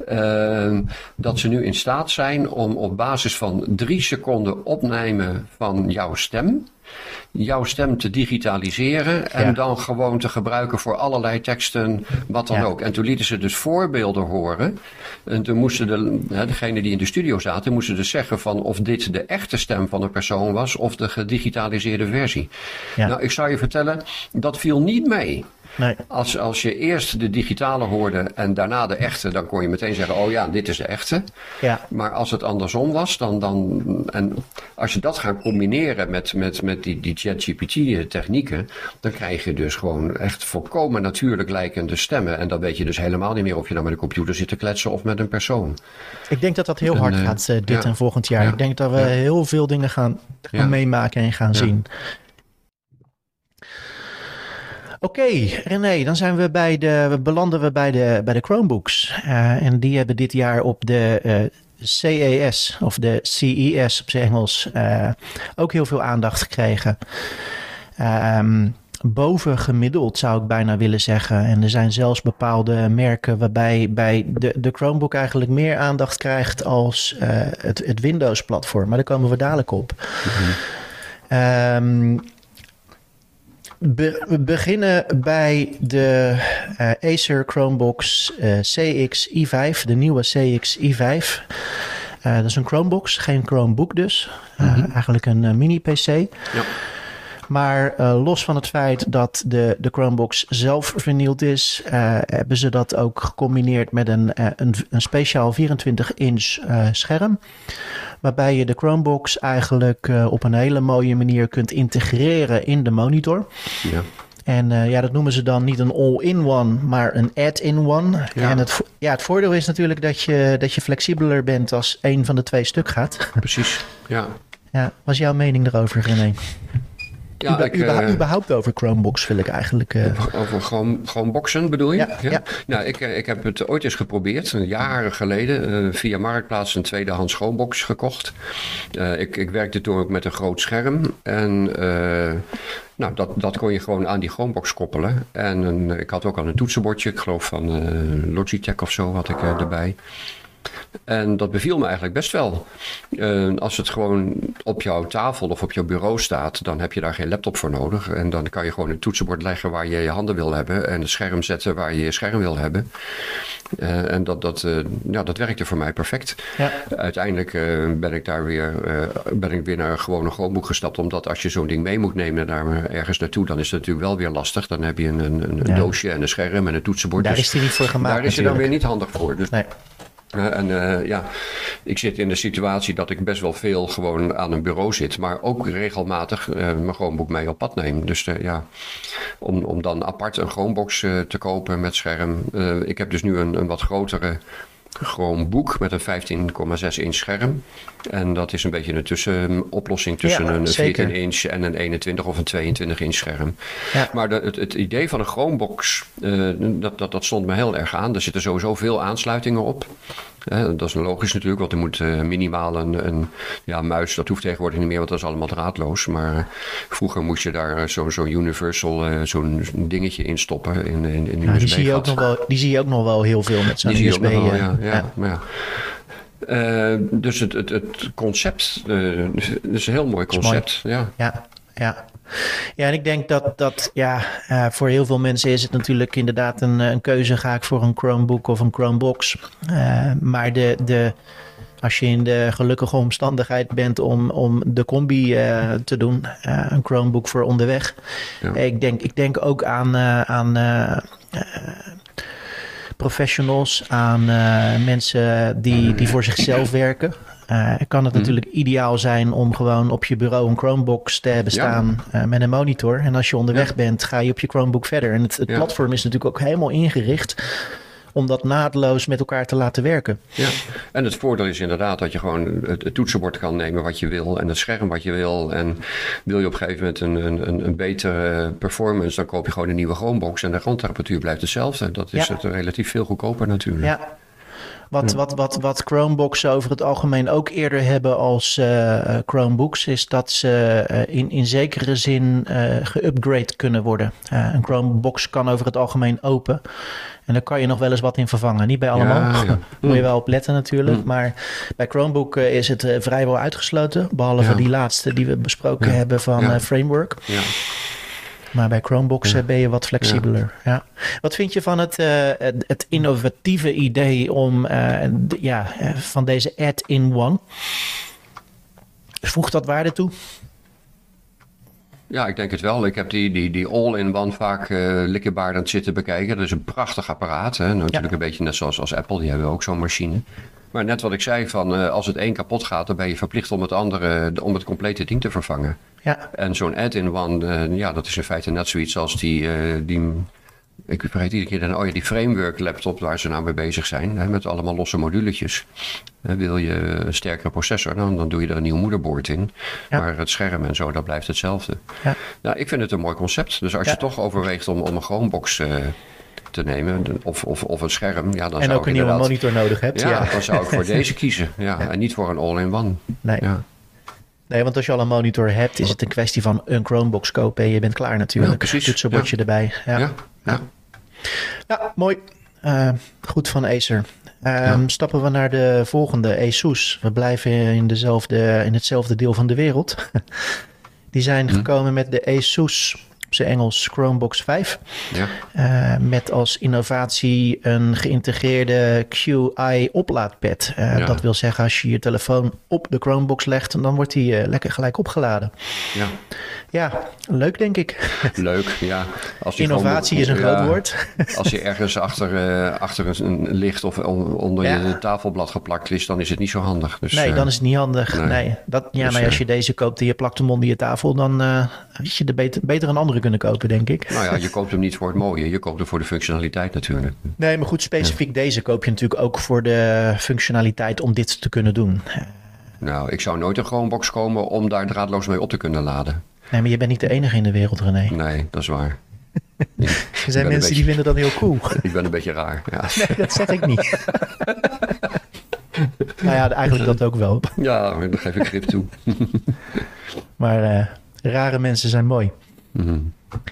uh, dat ze nu in staat zijn om op basis van drie seconden opnemen van jouw stem, jouw stem te digitaliseren en ja. dan gewoon te gebruiken voor allerlei teksten, wat dan ja. ook. En toen lieten ze dus voorbeelden horen. En toen moesten de, hè, degenen die in de studio zaten, moesten dus zeggen van of dit de echte stem van een persoon was of de gedigitaliseerde versie. Ja. Nou, ik zou je vertellen, dat viel niet mee. Nee. Als, als je eerst de digitale hoorde en daarna de echte, dan kon je meteen zeggen, oh ja, dit is de echte. Ja. Maar als het andersom was, dan, dan en als je dat gaat combineren met, met, met die, die ChatGPT technieken, dan krijg je dus gewoon echt volkomen natuurlijk lijkende stemmen. En dan weet je dus helemaal niet meer of je nou met een computer zit te kletsen of met een persoon. Ik denk dat dat heel hard en, uh, gaat uh, dit ja. en volgend jaar. Ja. Ik denk dat we ja. heel veel dingen gaan, gaan Ja. meemaken en gaan Ja. zien. Oké, okay, René, dan zijn we bij de, belanden we bij de, bij de Chromebooks. Uh, en die hebben dit jaar op de uh, C E S, of de C E S op zijn Engels, uh, ook heel veel aandacht gekregen. Um, boven gemiddeld zou ik bijna willen zeggen. En er zijn zelfs bepaalde merken waarbij bij de, de Chromebook eigenlijk meer aandacht krijgt als uh, het, het Windows-platform. Maar daar komen we dadelijk op. Mm-hmm. Um, Be- we beginnen bij de uh, Acer Chromebox uh, C X i vijf, de nieuwe C X i vijf. Uh, dat is een Chromebox, geen Chromebook dus. Uh, mm-hmm. Eigenlijk een uh, mini-P C. Ja. Maar uh, los van het feit dat de, de Chromebox zelf vernield is, uh, hebben ze dat ook gecombineerd met een, uh, een, een speciaal vierentwintig inch uh, scherm. Waarbij je de Chromebox eigenlijk uh, op een hele mooie manier kunt integreren in de monitor. Ja. En uh, ja, dat noemen ze dan niet een all-in-one, maar een add-in-one. Ja. En het, ja, het voordeel is natuurlijk dat je, dat je flexibeler bent als één van de twee stuk gaat. Precies, ja. Ja, wat is jouw mening daarover, René? Ja, Uba, ik, uba, uh, überhaupt over Chromebox wil ik eigenlijk... Uh... Over gewoon, gewoon boxen bedoel je? Ja, ja. ja. Nou, ik, ik heb het ooit eens geprobeerd, jaren geleden, uh, via Marktplaats een tweedehands Chromebox gekocht. Uh, ik, ik werkte toen ook met een groot scherm en... Uh, Nou, dat, dat kon je gewoon aan die Chromebox koppelen. En een, ik had ook al een toetsenbordje, ik geloof van uh, Logitech of zo had ik uh, erbij. En dat beviel me eigenlijk best wel. Uh, als het gewoon op jouw tafel of op jouw bureau staat, dan heb je daar geen laptop voor nodig. En dan kan je gewoon een toetsenbord leggen waar je je handen wil hebben en het scherm zetten waar je je scherm wil hebben. Uh, en dat, dat, uh, ja, dat werkte voor mij perfect. Ja. Uiteindelijk uh, ben ik daar weer, uh, ben ik weer naar een gewone Chromebook gestapt. Omdat als je zo'n ding mee moet nemen naar ergens naartoe, dan is het natuurlijk wel weer lastig. Dan heb je een, een, een ja. doosje en een scherm en een toetsenbord. Daar dus is die niet voor gemaakt. Daar is hij dan weer niet handig voor. Dus nee. Uh, en uh, ja, ik zit in de situatie dat ik best wel veel gewoon aan een bureau zit, maar ook regelmatig uh, mijn Chromebook mee op pad neem. Dus uh, ja, om, om dan apart een Chromebox uh, te kopen met scherm. Uh, ik heb dus nu een, een wat grotere Chromebook met een vijftien komma zes inch scherm. En dat is een beetje een tussenoplossing tussen ja, een veertien inch en een eenentwintig of een tweeëntwintig inch scherm. Ja. Maar de, het, het idee van een Chromebox, uh, dat, dat, dat stond me heel erg aan. Er zitten sowieso veel aansluitingen op. Uh, dat is logisch natuurlijk, want er moet uh, minimaal een, een ja, muis, dat hoeft tegenwoordig niet meer, want dat is allemaal draadloos. Maar uh, vroeger moest je daar uh, zo'n zo universal, uh, zo'n dingetje in stoppen in, in, in ja, die, zie je ook nog wel, die zie je ook nog wel heel veel met zo'n U S B. Wel, ja, ja. Ja, ja. Maar ja. Uh, dus het, het, het concept, uh, het is een heel mooi concept. Mooi. Ja. Ja, ja. Ja, en ik denk dat, dat ja, uh, voor heel veel mensen is het natuurlijk inderdaad een, een keuze. Ga ik voor een Chromebook of een Chromebox? Uh, maar de, de, als je in de gelukkige omstandigheid bent om, om de combi uh, te doen, uh, een Chromebook voor onderweg. Ja. Ik, denk, ik denk ook aan... Uh, aan uh, uh, professionals, aan uh, mensen die, die voor zichzelf werken. Uh, kan het mm. natuurlijk ideaal zijn om gewoon op je bureau een Chromebox te hebben staan ja. uh, met een monitor. En als je onderweg ja. bent, ga je op je Chromebook verder. En het, het ja. platform is natuurlijk ook helemaal ingericht om dat naadloos met elkaar te laten werken. Ja, en het voordeel is inderdaad dat je gewoon het, het toetsenbord kan nemen wat je wil en het scherm wat je wil. En wil je op een gegeven moment een, een, een betere performance, dan koop je gewoon een nieuwe Chromebox en de grondtemperatuur blijft hetzelfde. Dat is ja. het relatief veel goedkoper natuurlijk. Ja. Wat, wat, wat, wat Chromeboxen over het algemeen ook eerder hebben als uh, Chromebooks, is dat ze uh, in, in zekere zin uh, geupgrade kunnen worden. Uh, een Chromebox kan over het algemeen open. En daar kan je nog wel eens wat in vervangen. Niet bij allemaal. Ja, ja. Moet je wel op letten natuurlijk. Mm. Maar bij Chromebook uh, is het uh, vrijwel uitgesloten. Behalve ja. die laatste die we besproken ja. hebben van ja. uh, Framework. Ja. Maar bij Chromebox ja. ben je wat flexibeler. Ja. Ja. Wat vind je van het, uh, het innovatieve idee om uh, d- ja, van deze add-in-one? Voegt dat waarde toe? Ja, ik denk het wel. Ik heb die, die, die all-in-one vaak uh, likkebaardend zitten bekijken. Dat is een prachtig apparaat. Hè? Natuurlijk ja. een beetje net zoals als Apple, die hebben ook zo'n machine. Maar net wat ik zei, van, uh, als het één kapot gaat, dan ben je verplicht om het andere, om het complete ding te vervangen. Ja. En zo'n add-in-one, uh, ja, dat is in feite net zoiets als die... Uh, die Ik vergeet iedere keer dan, oh ja, die framework laptop waar ze nou mee bezig zijn. Hè, met allemaal losse moduletjes. Hè, wil je een sterkere processor, dan, dan doe je er een nieuw moederbord in. Ja. Maar het scherm en zo, dat blijft hetzelfde. Ja. Nou, ik vind het een mooi concept. Dus als ja. je toch overweegt om, om een Chromebox uh, te nemen, of, of, of een scherm. Ja, dan en zou ook een nieuwe monitor nodig hebt. Ja, ja, dan zou ik voor deze kiezen. Ja, ja. En niet voor een all-in-one. Nee. Ja. Nee, want als je al een monitor hebt, is het een kwestie van een Chromebox kopen en je bent klaar natuurlijk. Ja, precies. Toetsenbordje ja. erbij. Ja, ja. ja. ja mooi. Uh, goed van Acer. Um, ja. Stappen we naar de volgende, ASUS. We blijven in, dezelfde, in hetzelfde deel van de wereld. Die zijn hm. gekomen met de ASUS, op zijn Engels, Chromebox vijf. Ja. Uh, met als innovatie een geïntegreerde Q I-oplaadpad. Uh, ja. Dat wil zeggen, als je je telefoon op de Chromebox legt, dan wordt die uh, lekker gelijk opgeladen. Ja. Ja, leuk denk ik. Leuk, ja. Als die Innovatie is een ja, groot woord. Als je ergens achter, uh, achter een licht of onder ja. je tafelblad geplakt is, dan is het niet zo handig. Dus, nee, dan is het niet handig. Nee. Nee. Dat, ja, dus, maar als je deze koopt en je plakt hem onder je tafel, dan uh, had je er beter, beter een andere kunnen kopen, denk ik. Nou ja, je koopt hem niet voor het mooie. Je koopt hem voor de functionaliteit natuurlijk. Nee, maar goed, specifiek ja. deze koop je natuurlijk ook voor de functionaliteit om dit te kunnen doen. Nou, ik zou nooit een Chromebox komen om daar draadloos mee op te kunnen laden. Nee, maar je bent niet de enige in de wereld, René. Nee, dat is waar. Er zijn mensen beetje, die vinden dat heel cool. Ik ben een beetje raar, ja. Nee, dat zeg ik niet. Nou ja, eigenlijk dat ook wel. Ja, daar geef ik grip toe. Maar uh, rare mensen zijn mooi. Mm-hmm.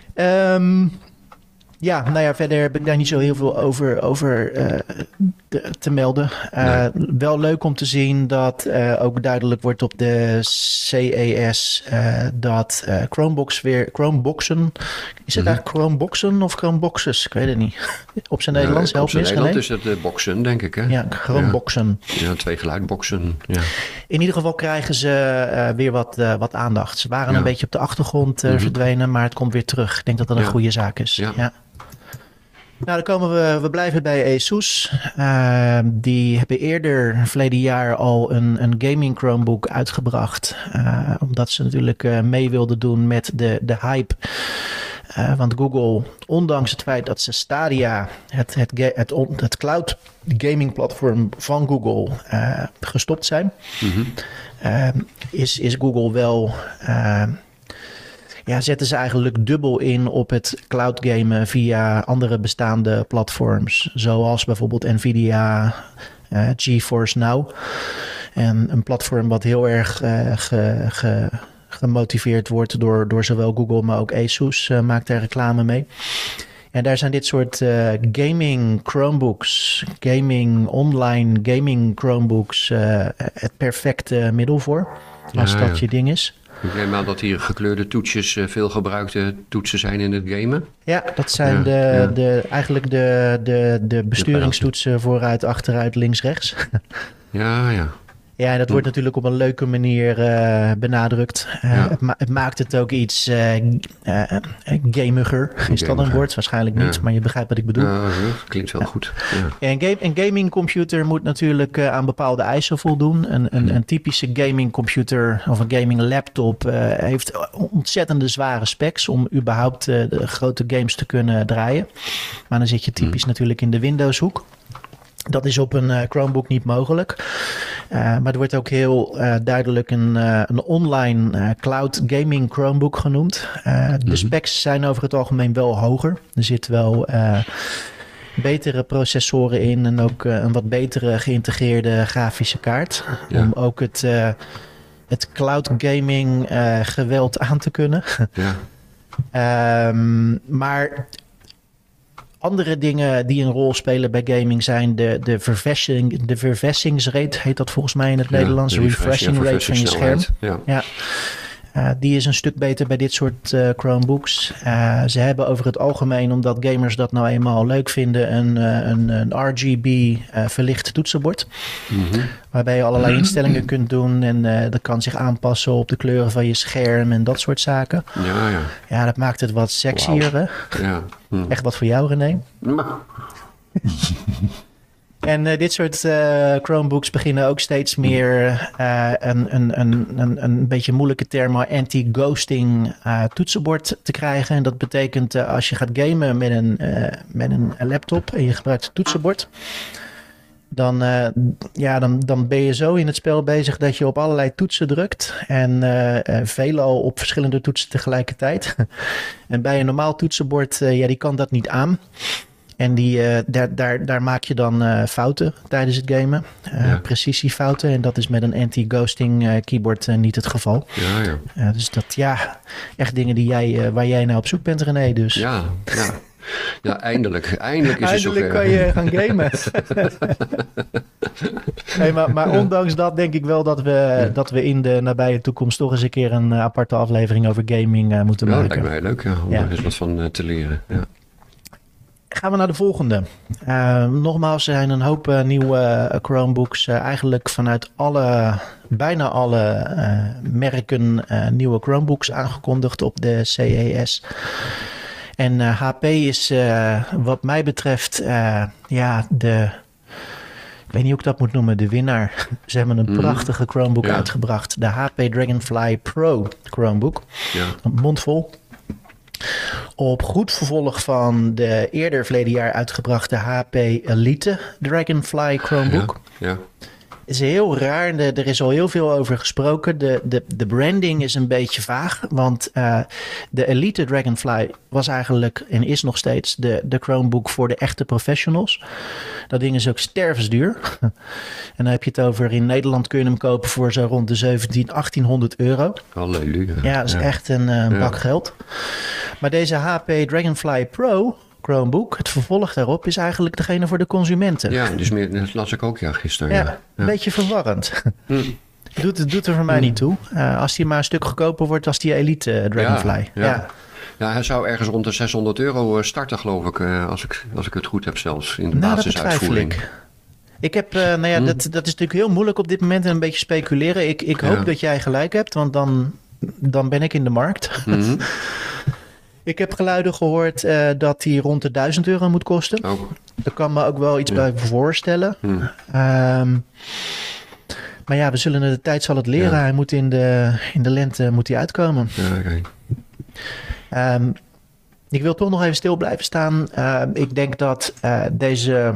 Um, ja, nou ja, verder heb ik daar niet zo heel veel over, over uh, te, te melden. Uh, nee. Wel leuk om te zien dat uh, ook duidelijk wordt op de C E S uh, dat uh, Chromebox weer, Chromeboxen, is het mm-hmm. eigenlijk Chromeboxen of Chromeboxes? Ik weet het niet. Op zijn Nederlands, uh, help me eens. Op zijn Nederlands is het uh, boxen, denk ik. Hè? Ja, Chromeboxen. Ja, ja, twee geluidboxen. Ja. In ieder geval krijgen ze uh, weer wat, uh, wat aandacht. Ze waren ja. een beetje op de achtergrond uh, mm-hmm. verdwenen, maar het komt weer terug. Ik denk dat dat een ja. goede zaak is. Ja. ja. Nou, dan komen we, we blijven bij ASUS. Uh, die hebben eerder, verleden jaar, al een, een gaming Chromebook uitgebracht. Uh, omdat ze natuurlijk uh, mee wilden doen met de, de hype. Uh, want Google, ondanks het feit dat ze Stadia, het, het, het, het, het cloud gaming platform van Google, uh, gestopt zijn, mm-hmm. uh, is, is Google wel... Uh, Ja, zetten ze eigenlijk dubbel in op het cloud gamen via andere bestaande platforms. Zoals bijvoorbeeld Nvidia, uh, GeForce Now. En een platform wat heel erg uh, ge, ge, gemotiveerd wordt door, door zowel Google, maar ook ASUS uh, maakt daar reclame mee. En daar zijn dit soort uh, gaming Chromebooks, gaming online gaming Chromebooks uh, het perfecte middel voor. Als ja, dat ja. je ding is. Ik neem aan dat hier gekleurde toetsjes uh, veel gebruikte toetsen zijn in het gamen. Ja, dat zijn ja, de, ja. De, eigenlijk de, de, de besturingstoetsen vooruit, achteruit, links, rechts. Ja, ja. Ja, en dat wordt natuurlijk op een leuke manier uh, benadrukt. Uh, ja. het, ma- het maakt het ook iets uh, uh, gamiger. Is dat een woord? Waarschijnlijk niet, ja. maar je begrijpt wat ik bedoel. Ja, klinkt wel ja. goed. Ja. Een, game, een gaming computer moet natuurlijk uh, aan bepaalde eisen voldoen. Een, een, hmm. een typische gaming computer of een gaming laptop uh, heeft ontzettende zware specs om überhaupt uh, de grote games te kunnen draaien. Maar dan zit je typisch hmm. natuurlijk in de Windows hoek. Dat is op een uh, Chromebook niet mogelijk. Uh, maar er wordt ook heel uh, duidelijk een, uh, een online uh, cloud gaming Chromebook genoemd. Uh, mm-hmm. De specs zijn over het algemeen wel hoger. Er zitten wel uh, betere processoren in en ook uh, een wat betere geïntegreerde grafische kaart. Ja. Om ook het, uh, het cloud gaming uh, geweld aan te kunnen. Ja. um, maar... Andere dingen die een rol spelen bij gaming zijn de, de, verversing, de verversingsrate, heet dat volgens mij in het ja, Nederlands. De refreshing rate van je scherm. Ja. Ja. Uh, die is een stuk beter bij dit soort uh, Chromebooks. Uh, ze hebben over het algemeen, omdat gamers dat nou eenmaal leuk vinden, een, uh, een, een R G B uh, verlicht toetsenbord. Mm-hmm. Waarbij je allerlei instellingen kunt doen. En uh, dat kan zich aanpassen op de kleuren van je scherm en dat soort zaken. Ja, ja. Ja, dat maakt het wat sexier. Wow. Ja. Mm. Echt wat voor jou, René? En uh, dit soort uh, Chromebooks beginnen ook steeds meer uh, een, een, een, een, een beetje moeilijke term, maar anti-ghosting uh, toetsenbord te krijgen. En dat betekent uh, als je gaat gamen met een, uh, met een laptop en je gebruikt een toetsenbord, dan, uh, ja, dan, dan ben je zo in het spel bezig dat je op allerlei toetsen drukt. En uh, uh, veelal op verschillende toetsen tegelijkertijd. En bij een normaal toetsenbord, uh, ja, die kan dat niet aan. En die, uh, daar, daar, daar maak je dan uh, fouten tijdens het gamen. Uh, ja. Precisiefouten. En dat is met een anti-ghosting uh, keyboard uh, niet het geval. Ja, ja. Uh, dus dat, ja, echt dingen die jij, uh, waar jij nou op zoek bent, René. Dus. Ja, ja. Ja, eindelijk. Eindelijk is eindelijk het zover. Kan je gaan gamen. Hey, maar, maar ondanks dat denk ik wel dat we, ja. dat we in de nabije toekomst toch eens een keer een aparte aflevering over gaming uh, moeten ja, maken. Dat lijkt mij leuk, ja, om ja. er eens wat van uh, te leren. Ja. Gaan we naar de volgende. Uh, nogmaals, er zijn een hoop uh, nieuwe uh, Chromebooks. Uh, eigenlijk vanuit alle, bijna alle uh, merken uh, nieuwe Chromebooks aangekondigd op de C E S. En uh, H P is uh, wat mij betreft uh, ja, de... Ik weet niet hoe ik dat moet noemen, de winnaar. Ze hebben een mm. prachtige Chromebook ja. uitgebracht. De H P Dragonfly Pro Chromebook. Ja. Een mond vol. Op goed vervolg van de eerder verleden jaar uitgebrachte H P Elite Dragonfly Chromebook. Ja, ja. Het is heel raar, de, er is al heel veel over gesproken. De, de, de branding is een beetje vaag, want uh, de Elite Dragonfly was eigenlijk en is nog steeds de, de Chromebook voor de echte professionals. Dat ding is ook stervensduur. En dan heb je het over, in Nederland kun je hem kopen voor zo rond de zeventien, achttienhonderd euro. Halleluja. Ja, dat is ja. echt een, uh, een bak ja. geld. Maar deze H P Dragonfly Pro Chromebook, het vervolg daarop, is eigenlijk degene voor de consumenten. Ja, dus meer, dat las ik ook ja, gisteren. Ja, ja. een ja. beetje verwarrend. Mm. Doet, het doet er voor mij mm. niet toe. Uh, als die maar een stuk goedkoper wordt als die Elite uh, Dragonfly. Ja, ja. ja. ja, hij zou ergens rond de zeshonderd euro starten, geloof ik, uh, als ik, als ik het goed heb zelfs, in de nou, basisuitvoering. Dat betwijfel ik. Ik heb, uh, nou ja, mm. dat, dat is natuurlijk heel moeilijk op dit moment en een beetje speculeren. Ik, ik hoop ja. dat jij gelijk hebt, want dan, dan ben ik in de markt. Mm-hmm. Ik heb geluiden gehoord uh, dat die rond de duizend euro moet kosten. Oh. Daar kan me ook wel iets ja. bij voorstellen. Hmm. Um, maar ja, we zullen de tijd zal het leren. Ja. Hij moet in de, in de lente moet hij uitkomen. Ja, okay. um, ik wil toch nog even stil blijven staan. Uh, ik denk dat uh, deze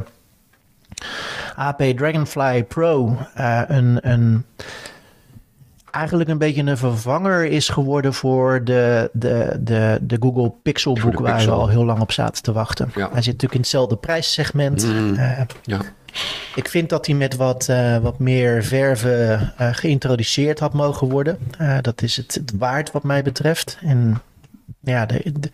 H P Dragonfly Pro uh, een... een eigenlijk een beetje een vervanger is geworden voor de, de, de, de Google Pixelbook, de waar Pixel. we al heel lang op zaten te wachten. Ja. Hij zit natuurlijk in hetzelfde prijssegment. Mm, uh, ja. Ik vind dat hij met wat, uh, wat meer verven uh, geïntroduceerd had mogen worden. Uh, dat is het, het waard wat mij betreft. En ja, de... de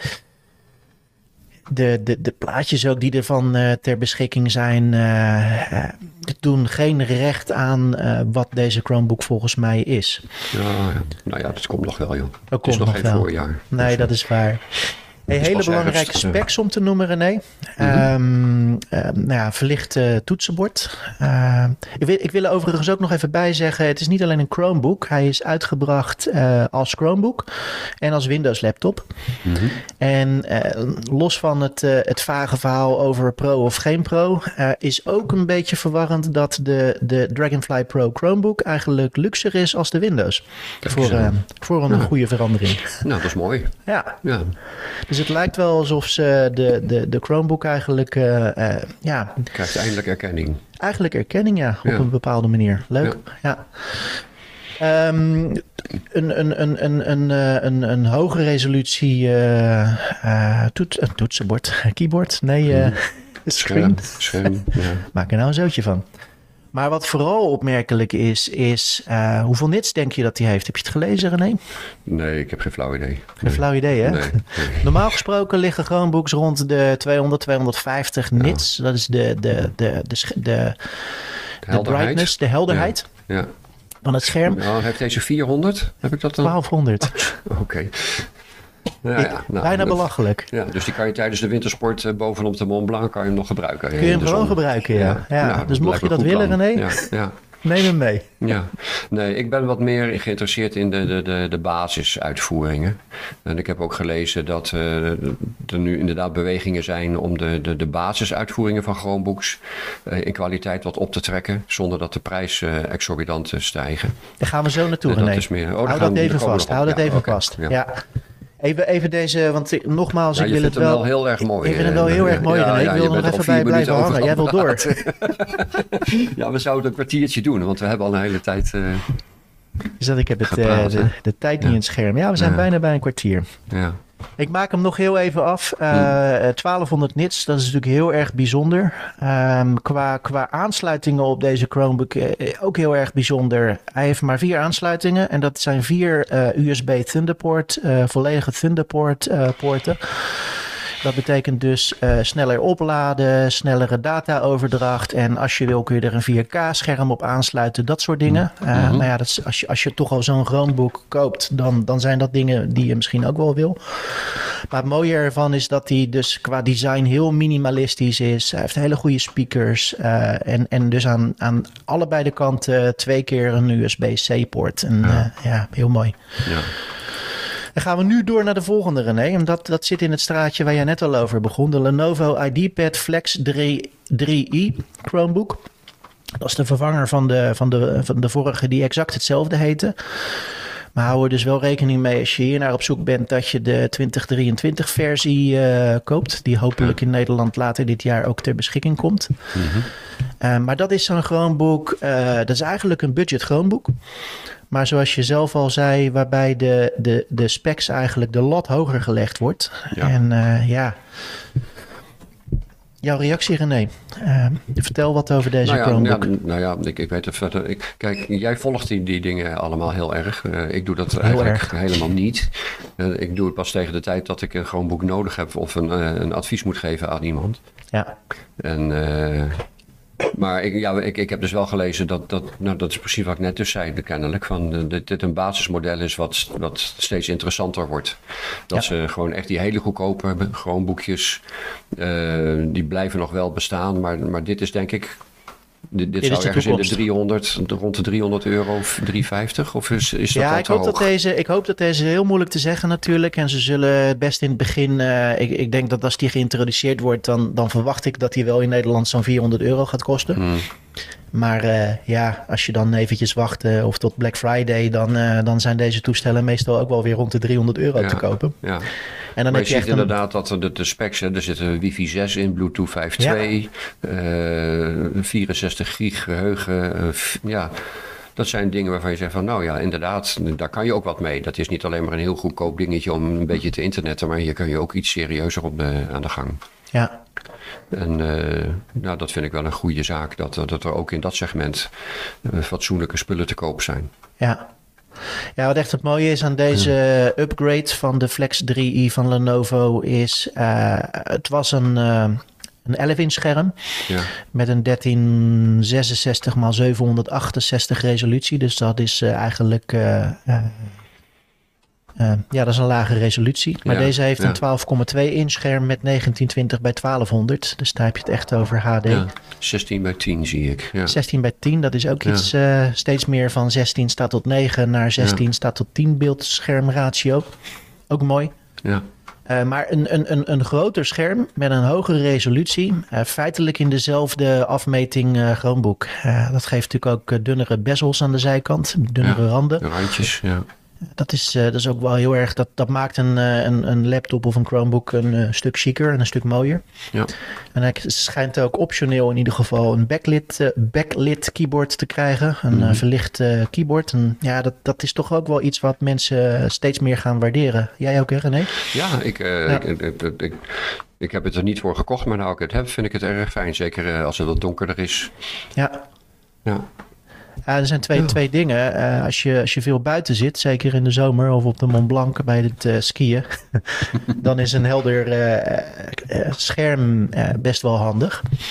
De, de, de plaatjes ook die ervan uh, ter beschikking zijn, uh, uh, doen geen recht aan uh, wat deze Chromebook volgens mij is. Ja, ja. Nou ja, dat komt nog wel, joh. Dat het is nog, nog geen wel. voorjaar. Nee, dus, dat is waar. Hey, hele belangrijke ergens, specs om te noemen, René. Mm-hmm. Um, uh, nou ja, verlicht uh, toetsenbord. Uh, ik, wil, ik wil er overigens ook nog even bij zeggen, het is niet alleen een Chromebook. Hij is uitgebracht uh, als Chromebook en als Windows laptop. Mm-hmm. En uh, los van het, uh, het vage verhaal over Pro of geen Pro, uh, is ook een beetje verwarrend dat de, de Dragonfly Pro Chromebook eigenlijk luxer is als de Windows. Voor, uh, voor een ja. goede verandering. Nou, dat is mooi. Ja. ja. Dus het lijkt wel alsof ze de, de, de Chromebook eigenlijk... Uh, uh, ja, krijgt eindelijk erkenning. Eigenlijk erkenning, ja. Op ja. een bepaalde manier. Leuk, ja. ja. Um, een, een, een, een, een, een, een hoge resolutie uh, uh, toet, uh, toetsenbord, keyboard. Nee, uh, screen. Scherm, ja. Maak er nou een zootje van. Maar wat vooral opmerkelijk is, is uh, hoeveel nits denk je dat hij heeft? Heb je het gelezen, René? Nee, ik heb geen flauw idee. Geen nee. flauw idee, hè? Nee, nee. Normaal gesproken liggen Chromebooks rond de tweehonderd, tweehonderdvijftig nits. Ja. Dat is de, de, de, de, de, de, de brightness, de helderheid. Ja. ja. van het scherm. Nou, heeft deze vierhonderd? Heb ik dat dan? twaalfhonderd. Oké. Okay. Ja, ja, nou, bijna belachelijk. Ja, dus die kan je tijdens de wintersport uh, bovenop de Mont Blanc kan je hem nog gebruiken. Kun je hem gewoon gebruiken, ja. ja. ja. Nou, dus mocht je dat willen, René, ja, ja. neem hem mee. Ja, nee, ik ben wat meer geïnteresseerd in de, de, de, de basisuitvoeringen. En ik heb ook gelezen dat uh, er nu inderdaad bewegingen zijn om de, de, de basisuitvoeringen van Chromebooks uh, in kwaliteit wat op te trekken, zonder dat de prijs uh, exorbitant uh, stijgen. Daar gaan we zo naartoe, uh, René. Dat is meer, oh, Hou dat even vast, hou dat even vast. Ja. Even, even deze, want nogmaals, ja, ik wil het wel... wel heel erg mooi. Ik vind het wel heel erg mooi, ja, ja, ik wil er nog even bij blijven hangen. Jij wil door. Ja, we zouden een kwartiertje doen, want we hebben al een hele tijd uh, Dus dat ik heb het, uh, de, de tijd niet ja. in het scherm. Ja, we zijn ja. bijna bij een kwartier. Ja. Ik maak hem nog heel even af. Uh, twaalfhonderd nits, dat is natuurlijk heel erg bijzonder. Um, qua, qua aansluitingen op deze Chromebook uh, ook heel erg bijzonder. Hij heeft maar vier aansluitingen. En dat zijn vier uh, U S B Thunderport, uh, volledige Thunderport uh, poorten. Dat betekent dus uh, sneller opladen, snellere dataoverdracht. En als je wil kun je er een vier K scherm op aansluiten. Dat soort dingen. Uh, mm-hmm. Nou ja, dat is, als, je, als je toch al zo'n Chromebook koopt, dan, dan zijn dat dingen die je misschien ook wel wil. Maar het mooie ervan is dat hij dus qua design heel minimalistisch is. Hij heeft hele goede speakers. Uh, en, en dus aan, aan allebei de kanten twee keer een U S B C-poort. En ja, uh, ja heel mooi. Ja. Dan gaan we nu door naar de volgende, René. En dat, dat zit in het straatje waar jij net al over begon. De Lenovo IdeaPad Flex drie i Chromebook. Dat is de vervanger van de, van, de, van de vorige die exact hetzelfde heette. Maar hou er dus wel rekening mee als je hier naar op zoek bent dat je de twintig drieëntwintig versie uh, koopt. Die hopelijk in Nederland later dit jaar ook ter beschikking komt. Mm-hmm. Uh, maar dat is zo'n Chromebook. Uh, dat is eigenlijk een budget Chromebook. Maar zoals je zelf al zei, waarbij de, de, de specs eigenlijk de lat hoger gelegd wordt. Ja. En uh, ja, jouw reactie, René. Uh, vertel wat over deze nou ja, Chromebook. Ja, nou ja, ik, ik weet het verder. Ik, kijk, jij volgt die, die dingen allemaal heel erg. Uh, ik doe dat heel eigenlijk erg. helemaal niet. Uh, ik doe het pas tegen de tijd dat ik een Chromebook nodig heb of een, uh, een advies moet geven aan iemand. Ja. En... Uh, Maar ik, ja, ik, ik heb dus wel gelezen dat, dat, nou, dat is precies wat ik net dus zei, kennelijk, van uh, dat dit een basismodel is wat, wat steeds interessanter wordt. Dat ja. ze gewoon echt die hele goedkope Chromebookjes, uh, die blijven nog wel bestaan, maar, maar dit is denk ik, dit, dit, dit zou ergens in de driehonderd, rond de driehonderd euro of driehonderdvijftig, of is, is dat ja, al ik te hoop hoog? Dat deze, ik hoop dat deze heel moeilijk te zeggen natuurlijk. En ze zullen best in het begin, uh, ik, ik denk dat als die geïntroduceerd wordt, dan, dan verwacht ik dat die wel in Nederland zo'n vierhonderd euro gaat kosten. Hmm. Maar uh, ja, als je dan eventjes wacht uh, of tot Black Friday, dan, uh, dan zijn deze toestellen meestal ook wel weer rond de driehonderd euro ja, te kopen. Ja. En dan maar heb je, je ziet echt inderdaad een... dat de, de specs, hè, er zitten wifi zes in, Bluetooth vijf punt twee, ja. uh, vierenzestig gig geheugen. Uh, f, ja, dat zijn dingen waarvan je zegt van nou ja, inderdaad, daar kan je ook wat mee. Dat is niet alleen maar een heel goedkoop dingetje om een beetje te internetten, maar hier kun je ook iets serieuzer op de, aan de gang. Ja. En uh, nou, dat vind ik wel een goede zaak, dat, dat er ook in dat segment uh, fatsoenlijke spullen te koop zijn. Ja. Ja, wat echt het mooie is aan deze upgrade van de Flex drie i van Lenovo is, uh, het was een, uh, een elf inch scherm ja. met een dertien zesenzestig bij zevenhonderdachtenzestig resolutie. Dus dat is uh, eigenlijk, uh, uh, uh, ja, dat is een lage resolutie. Maar ja, deze heeft ja. een twaalf komma twee inch scherm met negentien twintig bij twaalfhonderd. Dus daar heb je het echt over H D. Ja, zestien bij tien zie ik. Ja. zestien bij tien, dat is ook ja. iets uh, steeds meer van zestien staat tot negen naar zestien ja. staat tot tien beeldschermratio. Ook mooi. Ja. Uh, maar een, een, een, een groter scherm met een hogere resolutie. Uh, feitelijk in dezelfde afmeting uh, Chromebook. Uh, dat geeft natuurlijk ook uh, dunnere bezels aan de zijkant. Dunnere ja, randen. De randjes, ja. Dat is, uh, dat is ook wel heel erg... Dat, dat maakt een, uh, een, een laptop of een Chromebook een uh, stuk chiquer en een stuk mooier. Ja. En hij schijnt ook optioneel in ieder geval een backlit, uh, backlit keyboard te krijgen. Een mm-hmm. uh, verlicht uh, keyboard. En ja, dat, dat is toch ook wel iets wat mensen steeds meer gaan waarderen. Jij ook, hè, René? Ja, ik, uh, ja. Ik, ik, ik, ik, ik heb het er niet voor gekocht, maar nou ik het heb, vind ik het erg fijn. Zeker uh, als het wat donkerder is. Ja. Ja. Ja, er zijn twee, ja. twee dingen. Uh, als, je, als je veel buiten zit, zeker in de zomer of op de Mont Blanc bij het uh, skiën, dan is een helder uh, uh, scherm uh, best wel handig.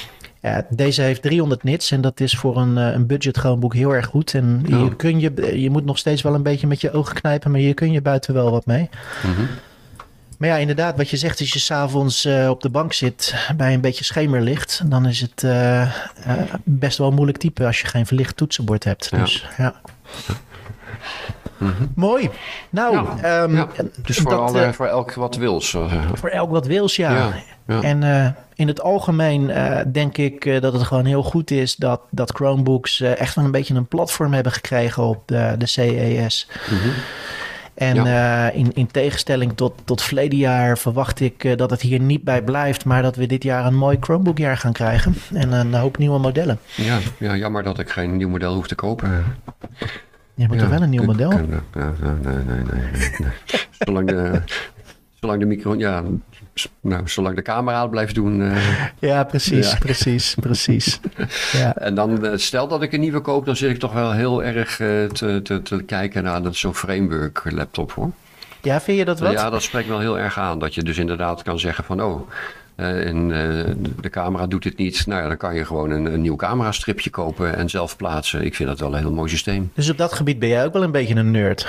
Ja, deze heeft driehonderd nits en dat is voor een, een budget Chromebook heel erg goed. En oh. je, kun je, je moet nog steeds wel een beetje met je ogen knijpen, maar je kun je buiten wel wat mee. Mm-hmm. Maar ja, inderdaad, wat je zegt, als je s'avonds uh, op de bank zit bij een beetje schemerlicht, dan is het uh, uh, best wel moeilijk typen als je geen verlicht toetsenbord hebt. Ja. Dus ja. Mm-hmm. Mooi. Nou, ja, um, ja. Dus voor, dat, alle, uh, voor elk wat wils. Uh, voor elk wat wils, ja. ja, ja. En uh, in het algemeen uh, denk ik uh, dat het gewoon heel goed is dat, dat Chromebooks uh, echt wel een beetje een platform hebben gekregen op de, de C E S. Mm-hmm. En ja. uh, in, in tegenstelling tot, tot verleden jaar verwacht ik uh, dat het hier niet bij blijft, maar dat we dit jaar een mooi Chromebook-jaar gaan krijgen. En een hoop nieuwe modellen. Ja, ja, jammer dat ik geen nieuw model hoef te kopen. Je moet ja, toch wel een nieuw model? Kan, ja, nee, nee, nee. nee, nee. zolang, de, zolang de micro... Ja, nou, zolang de camera het blijft doen... Uh, ja, precies, ja. precies, precies. Ja. En dan, stel dat ik een nieuwe koop, dan zit ik toch wel heel erg uh, te, te, te kijken naar zo'n framework laptop, hoor. Ja, vind je dat wat? Ja, dat spreekt wel heel erg aan. Dat je dus inderdaad kan zeggen van, oh... Uh, en uh, de camera doet het niet. Nou ja, dan kan je gewoon een, een nieuw camerastripje kopen en zelf plaatsen. Ik vind dat wel een heel mooi systeem. Dus op dat gebied ben jij ook wel een beetje een nerd.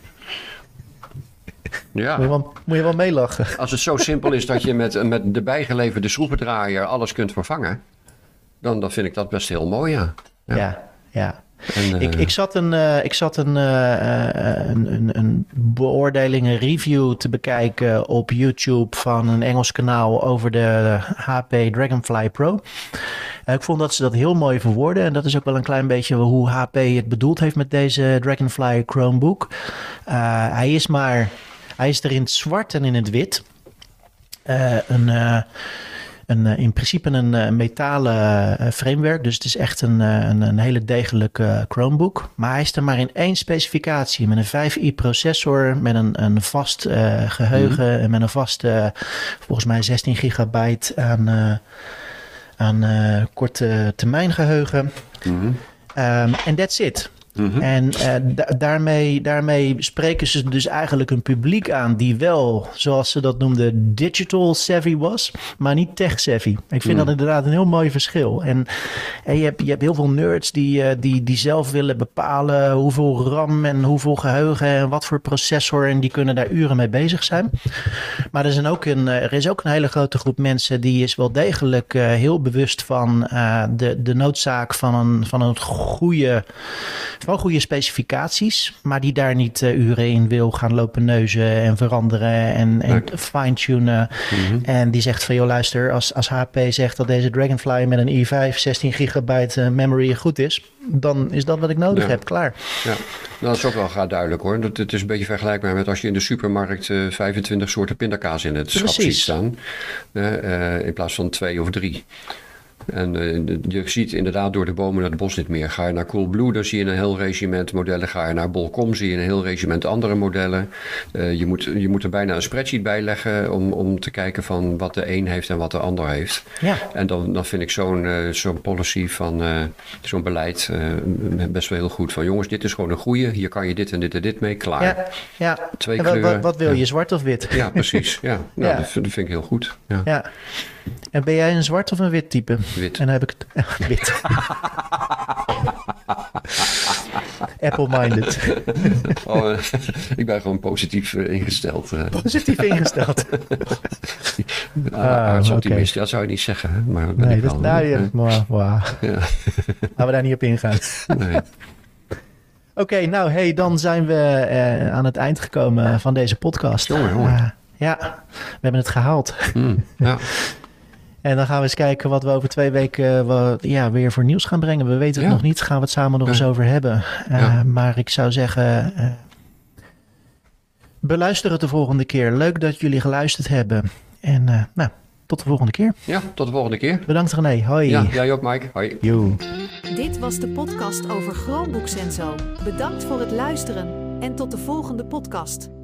Ja. Moet je wel, moet je wel meelachen. Als het zo simpel is dat je met, met de bijgeleverde schroevendraaier alles kunt vervangen, dan, dan vind ik dat best heel mooi, ja. Ja, ja. ja. En, uh, ik, ik zat, een, uh, ik zat een, uh, een, een, een beoordeling, een review te bekijken op YouTube van een Engels kanaal over de H P Dragonfly Pro. Uh, ik vond dat ze dat heel mooi verwoorden en dat is ook wel een klein beetje hoe H P het bedoeld heeft met deze Dragonfly Chromebook. Uh, hij is maar, hij is er in het zwart en in het wit. Uh, een... Uh, Een, in principe een, een metalen framework. Dus het is echt een, een, een hele degelijke Chromebook. Maar hij is er maar in één specificatie. Met een vijf i processor. Met een, een vast uh, geheugen. Mm-hmm. En met een vast, uh, volgens mij zestien gigabyte aan, uh, aan uh, korte termijn geheugen. Mm-hmm. Um, en that's it. Mm-hmm. En uh, da- daarmee, daarmee spreken ze dus eigenlijk een publiek aan die wel, zoals ze dat noemden, digital savvy was, maar niet tech savvy. Ik vind mm. dat inderdaad een heel mooi verschil. En, en je, hebt, je hebt heel veel nerds die, uh, die, die zelf willen bepalen hoeveel RAM en hoeveel geheugen en wat voor processor en die kunnen daar uren mee bezig zijn. Maar er, zijn ook een, er is ook een hele grote groep mensen die is wel degelijk uh, heel bewust van uh, de, de noodzaak van een, van een goede... Wel goede specificaties, maar die daar niet uh, uren in wil gaan lopen neuzen en veranderen en, en nee. fine-tunen. Mm-hmm. En die zegt van, joh luister, als, als H P zegt dat deze Dragonfly met een i vijf zestien gigabyte uh, memory goed is, dan is dat wat ik nodig ja. heb, klaar. Ja, nou, dat is ook wel graag duidelijk hoor. Dat, het is een beetje vergelijkbaar met als je in de supermarkt uh, vijfentwintig soorten pindakaas in het schap ziet staan. Uh, uh, in plaats van twee of drie. En uh, je ziet inderdaad door de bomen het bos niet meer. Ga je naar Coolblue, dan zie je een heel regiment modellen. Ga je naar Bolcom, zie je een heel regiment andere modellen. Uh, je, moet, je moet er bijna een spreadsheet bij leggen om, om te kijken van wat de een heeft en wat de ander heeft. Ja. En dan, dan vind ik zo'n, uh, zo'n policy van uh, zo'n beleid uh, best wel heel goed. Van jongens, dit is gewoon een goeie. Hier kan je dit en dit en dit mee, klaar. Ja, ja. Twee en kleuren. Wat, wat wil je, ja. zwart of wit? Ja, precies. Ja. Nou, ja. Dat, vind, dat vind ik heel goed. Ja. ja. En ben jij een zwart of een wit type? Wit. En dan heb ik het... Uh, wit. Apple-minded. Oh, uh, ik ben gewoon positief uh, ingesteld. Uh. Positief ingesteld? uh, Aardsoptimist, okay. Dat zou je niet zeggen. Hè? Maar ben nee, ik dat, wel, nou, ja, uh, wow, wow. Ja. Laten we daar niet op ingaan. Nee. Oké, okay, nou hey, dan zijn we uh, aan het eind gekomen van deze podcast. Jongen, jongen. Uh, ja, we hebben het gehaald. Mm, ja. En dan gaan we eens kijken wat we over twee weken uh, ja, weer voor nieuws gaan brengen. We weten het ja. nog niet. Gaan we het samen nog ja. eens over hebben. Uh, ja. Maar ik zou zeggen, uh, beluister het de volgende keer. Leuk dat jullie geluisterd hebben. En uh, nou, tot de volgende keer. Ja, tot de volgende keer. Bedankt René. Hoi. Ja, jij ook Mike. Hoi. Yo. Dit was de podcast over Chromebooks en zo. Bedankt voor het luisteren en tot de volgende podcast.